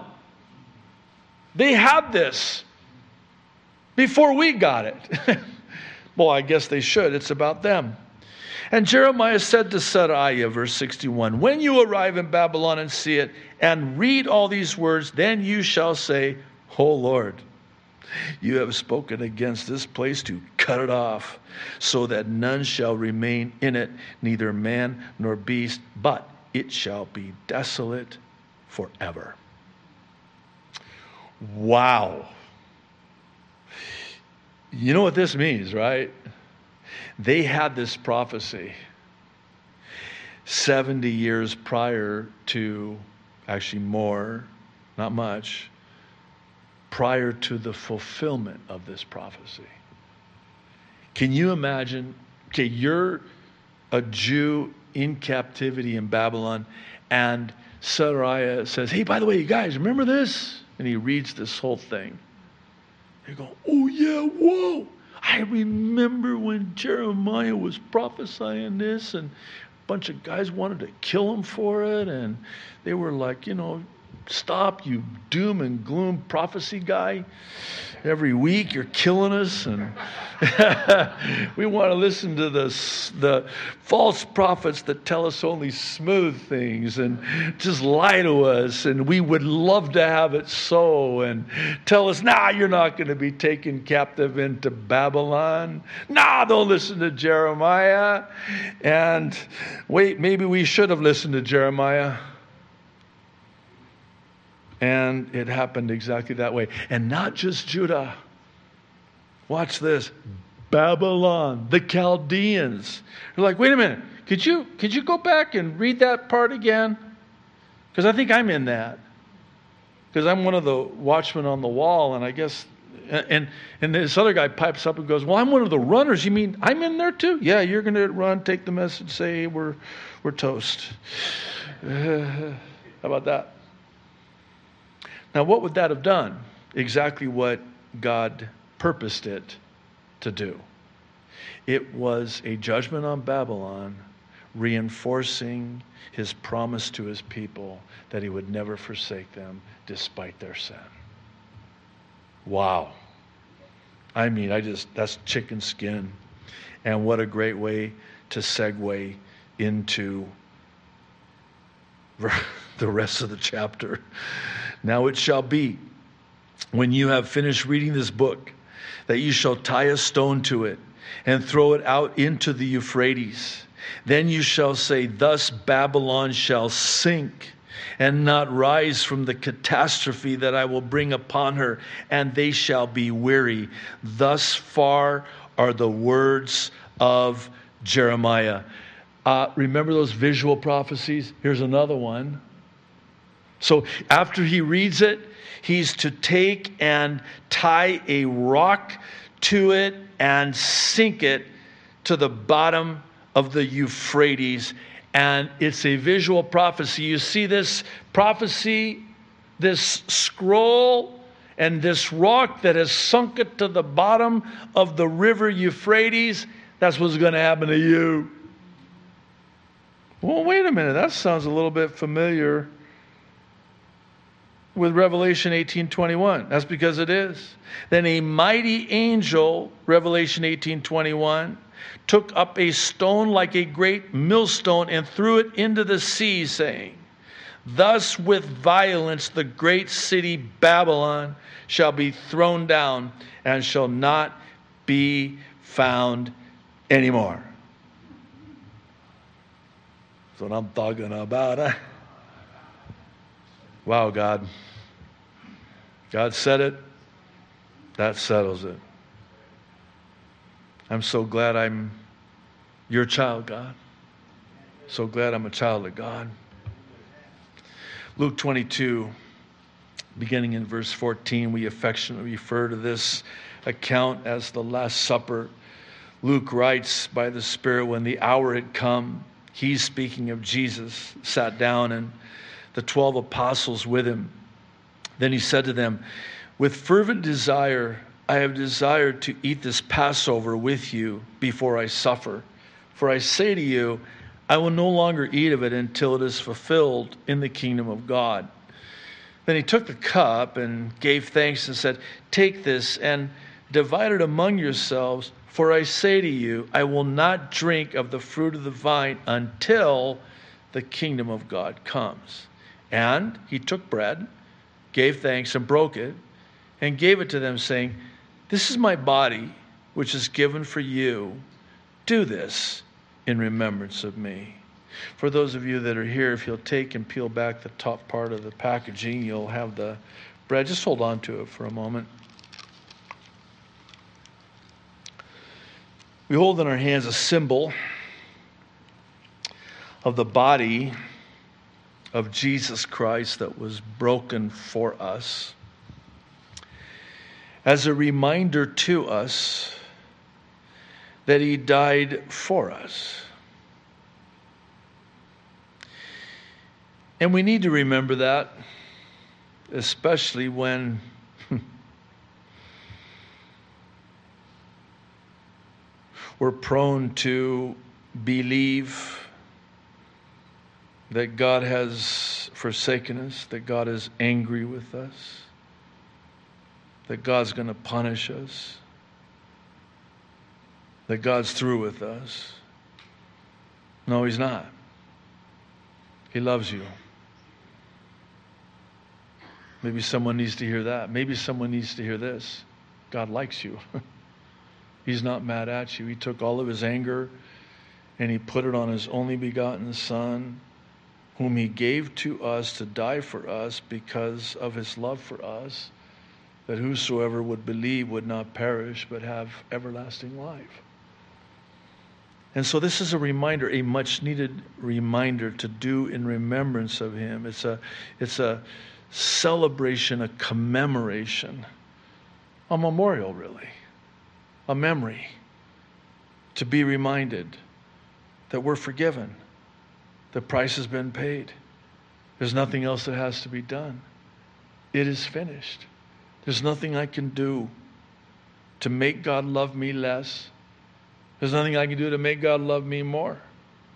They had this before we got it. Well, I guess they should. It's about them. And Jeremiah said to Seraiah, verse sixty-one, when you arrive in Babylon and see it, and read all these words, then you shall say, O Lord, you have spoken against this place to cut it off, so that none shall remain in it, neither man nor beast, but it shall be desolate forever. Wow. You know what this means, right? They had this prophecy seventy years prior to, actually more, not much, prior to the fulfillment of this prophecy. Can you imagine, okay, you're a Jew in captivity in Babylon, and Seraiah says, hey, by the way, you guys, remember this? And he reads this whole thing. You go, oh yeah, whoa. I remember when Jeremiah was prophesying this, and a bunch of guys wanted to kill him for it, and they were like, you know, stop, you doom and gloom prophecy guy. Every week you're killing us, and we want to listen to the, the false prophets that tell us only smooth things and just lie to us, and we would love to have it so, and tell us, nah, you're not going to be taken captive into Babylon. Nah, don't listen to Jeremiah. And wait, maybe we should have listened to Jeremiah. And it happened exactly that way. And not just Judah. Watch this. Babylon, the Chaldeans. They're like, wait a minute. Could you, could you go back and read that part again? Because I think I'm in that. Because I'm one of the watchmen on the wall, and I guess, and, and this other guy pipes up and goes, well, I'm one of the runners. You mean I'm in there too? Yeah, you're going to run, take the message, say we're, we're toast. Uh, how about that? Now, what would that have done? Exactly what God purposed it to do. It was a judgment on Babylon reinforcing his promise to his people that he would never forsake them despite their sin. Wow. I mean, I just, that's chicken skin. And what a great way to segue into the rest of the chapter. Now it shall be, when you have finished reading this book, that you shall tie a stone to it and throw it out into the Euphrates. Then you shall say, thus Babylon shall sink and not rise from the catastrophe that I will bring upon her, and they shall be weary. Thus far are the words of Jeremiah. Uh, remember those visual prophecies? Here's another one. So after he reads it, he's to take and tie a rock to it and sink it to the bottom of the Euphrates. And it's a visual prophecy. You see this prophecy, this scroll, and this rock that has sunk it to the bottom of the river Euphrates. That's what's going to happen to you. Well, wait a minute. That sounds a little bit familiar with Revelation eighteen twenty-one. That's because it is. Then a mighty angel, Revelation eighteen twenty-one, took up a stone like a great millstone and threw it into the sea, saying, thus with violence the great city Babylon shall be thrown down and shall not be found anymore. That's what I'm talking about. Huh? Wow, God. God said it. That settles it. I'm so glad I'm your child, God. So glad I'm a child of God. Luke twenty-two, beginning in verse fourteen, we affectionately refer to this account as the Last Supper. Luke writes, by the Spirit, when the hour had come, he's speaking of Jesus, sat down, and the twelve apostles with him. Then he said to them, with fervent desire, I have desired to eat this Passover with you before I suffer. For I say to you, I will no longer eat of it until it is fulfilled in the kingdom of God. Then he took the cup and gave thanks and said, take this and divide it among yourselves. For I say to you, I will not drink of the fruit of the vine until the kingdom of God comes. And he took bread, gave thanks, and broke it, and gave it to them, saying, this is my body, which is given for you. Do this in remembrance of me. For those of you that are here, if you'll take and peel back the top part of the packaging, you'll have the bread. Just hold on to it for a moment. We hold in our hands a symbol of the body of Jesus Christ that was broken for us, as a reminder to us that he died for us. And we need to remember that, especially when we're prone to believe that God has forsaken us, that God is angry with us, that God's going to punish us, that God's through with us. No, he's not. He loves you. Maybe someone needs to hear that. Maybe someone needs to hear this. God likes you. He's not mad at you. He took all of his anger and he put it on his only begotten Son, whom he gave to us to die for us because of his love for us, that whosoever would believe would not perish but have everlasting life. And so this is a reminder, a much needed reminder to do in remembrance of him. It's a, it's a celebration, a commemoration, a memorial really, a memory, to be reminded that we're forgiven. The price has been paid. There's nothing else that has to be done. It is finished. There's nothing I can do to make God love me less. There's nothing I can do to make God love me more.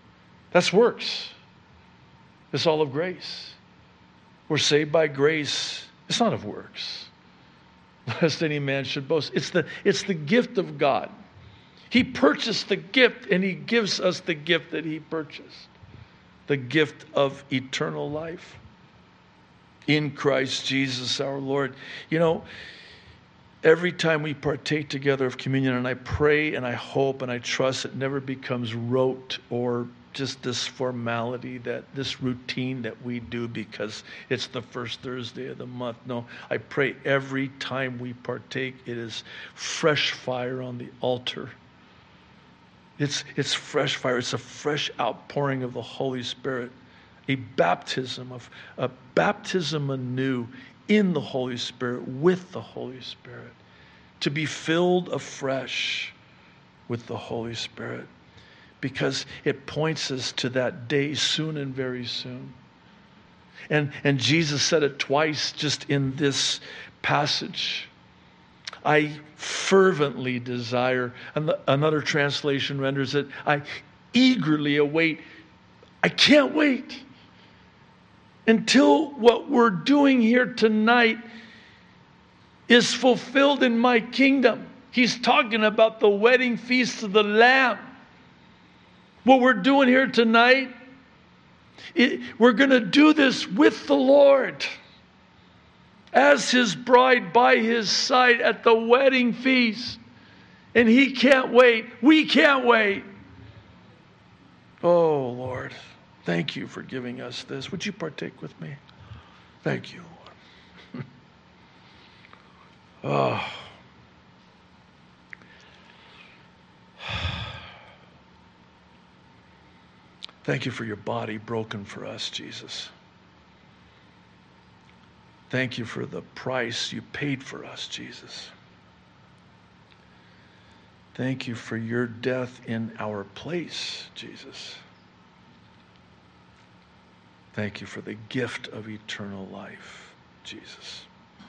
That's works. It's all of grace. We're saved by grace. It's not of works, lest any man should boast. It's the, it's the gift of God. He purchased the gift, and he gives us the gift that he purchased. The gift of eternal life in Christ Jesus our Lord. You know, every time we partake together of communion, and I pray and I hope and I trust it never becomes rote or just this formality, that this routine that we do because it's the first Thursday of the month. No, I pray every time we partake, it is fresh fire on the altar. It's, it's fresh fire. It's a fresh outpouring of the Holy Spirit. A baptism of a baptism anew in the Holy Spirit, with the Holy Spirit. To be filled afresh with the Holy Spirit. Because it points us to that day soon and very soon. And, and Jesus said it twice just in this passage. I fervently desire, and another translation renders it, I eagerly await. I can't wait until what we're doing here tonight is fulfilled in my kingdom. He's talking about the wedding feast of the Lamb. What we're doing here tonight, it, we're going to do this with the Lord as his bride by his side at the wedding feast. And he can't wait. We can't wait. Oh, Lord, thank you for giving us this. Would you partake with me? Thank you, Lord. Oh. Thank you for your body broken for us, Jesus. Thank you for the price you paid for us, Jesus. Thank you for your death in our place, Jesus. Thank you for the gift of eternal life, Jesus.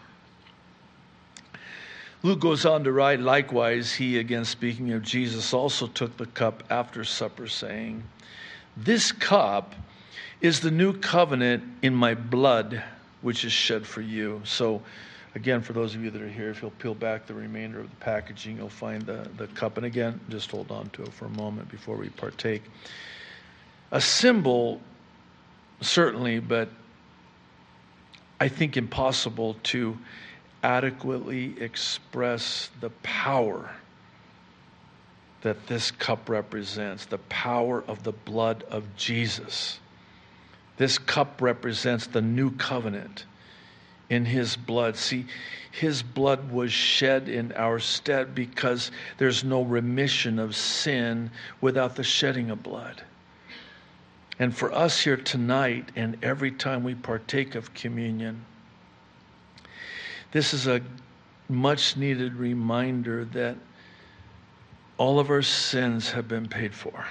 Luke goes on to write, likewise, he, again speaking of Jesus, also took the cup after supper, saying, this cup is the new covenant in my blood, which is shed for you. So, again, for those of you that are here, if you'll peel back the remainder of the packaging, you'll find the, the cup. And again, just hold on to it for a moment before we partake. A symbol, certainly, but I think impossible to adequately express the power that this cup represents, the power of the blood of Jesus. This cup represents the new covenant in his blood. See, his blood was shed in our stead because there's no remission of sin without the shedding of blood. And for us here tonight and every time we partake of communion, this is a much needed reminder that all of our sins have been paid for.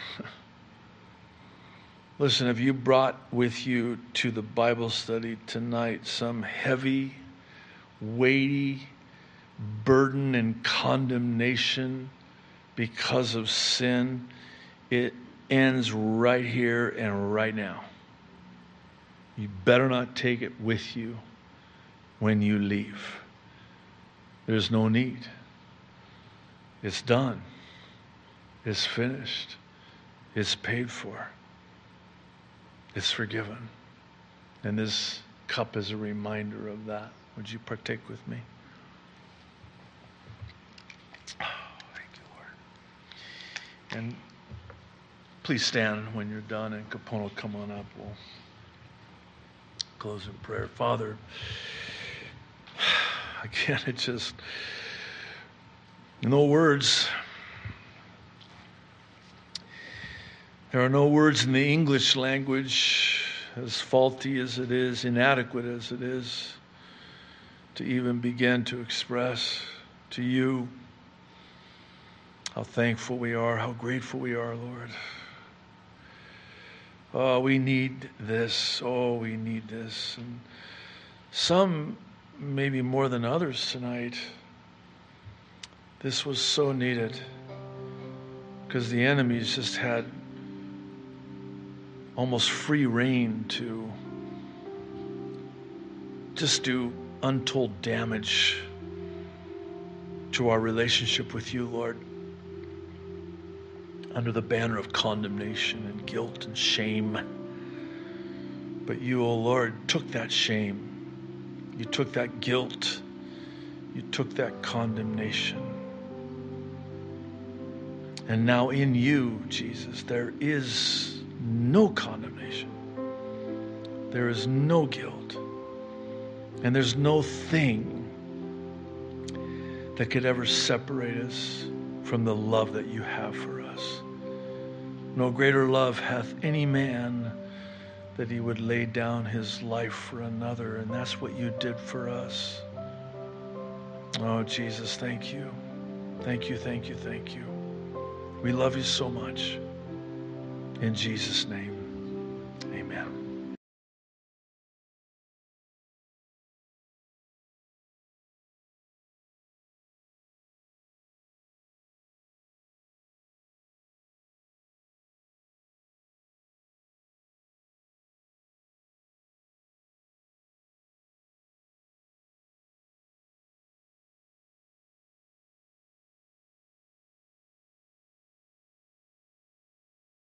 Listen, if you brought with you to the Bible study tonight some heavy, weighty burden and condemnation because of sin, it ends right here and right now. You better not take it with you when you leave. There's no need. It's done. It's finished. It's paid for. It's forgiven. And this cup is a reminder of that. Would you partake with me? Oh, thank you, Lord. And please stand when you're done, and Capono, come on up. We'll close in prayer. Father, again, it just, no words. There are no words in the English language, as faulty as it is, inadequate as it is, to even begin to express to you how thankful we are, how grateful we are, Lord. Oh, we need this. Oh, we need this. And some, maybe more than others tonight, this was so needed because the enemy's just had almost free rein to just do untold damage to our relationship with you, Lord, under the banner of condemnation and guilt and shame. But you, oh Lord, took that shame. You took that guilt. You took that condemnation. And now in you, Jesus, there is no condemnation. There is no guilt. And there's no thing that could ever separate us from the love that you have for us. No greater love hath any man that he would lay down his life for another, and that's what you did for us. Oh, Jesus, thank you. Thank you, thank you, thank you. We love you so much. In Jesus' name, amen.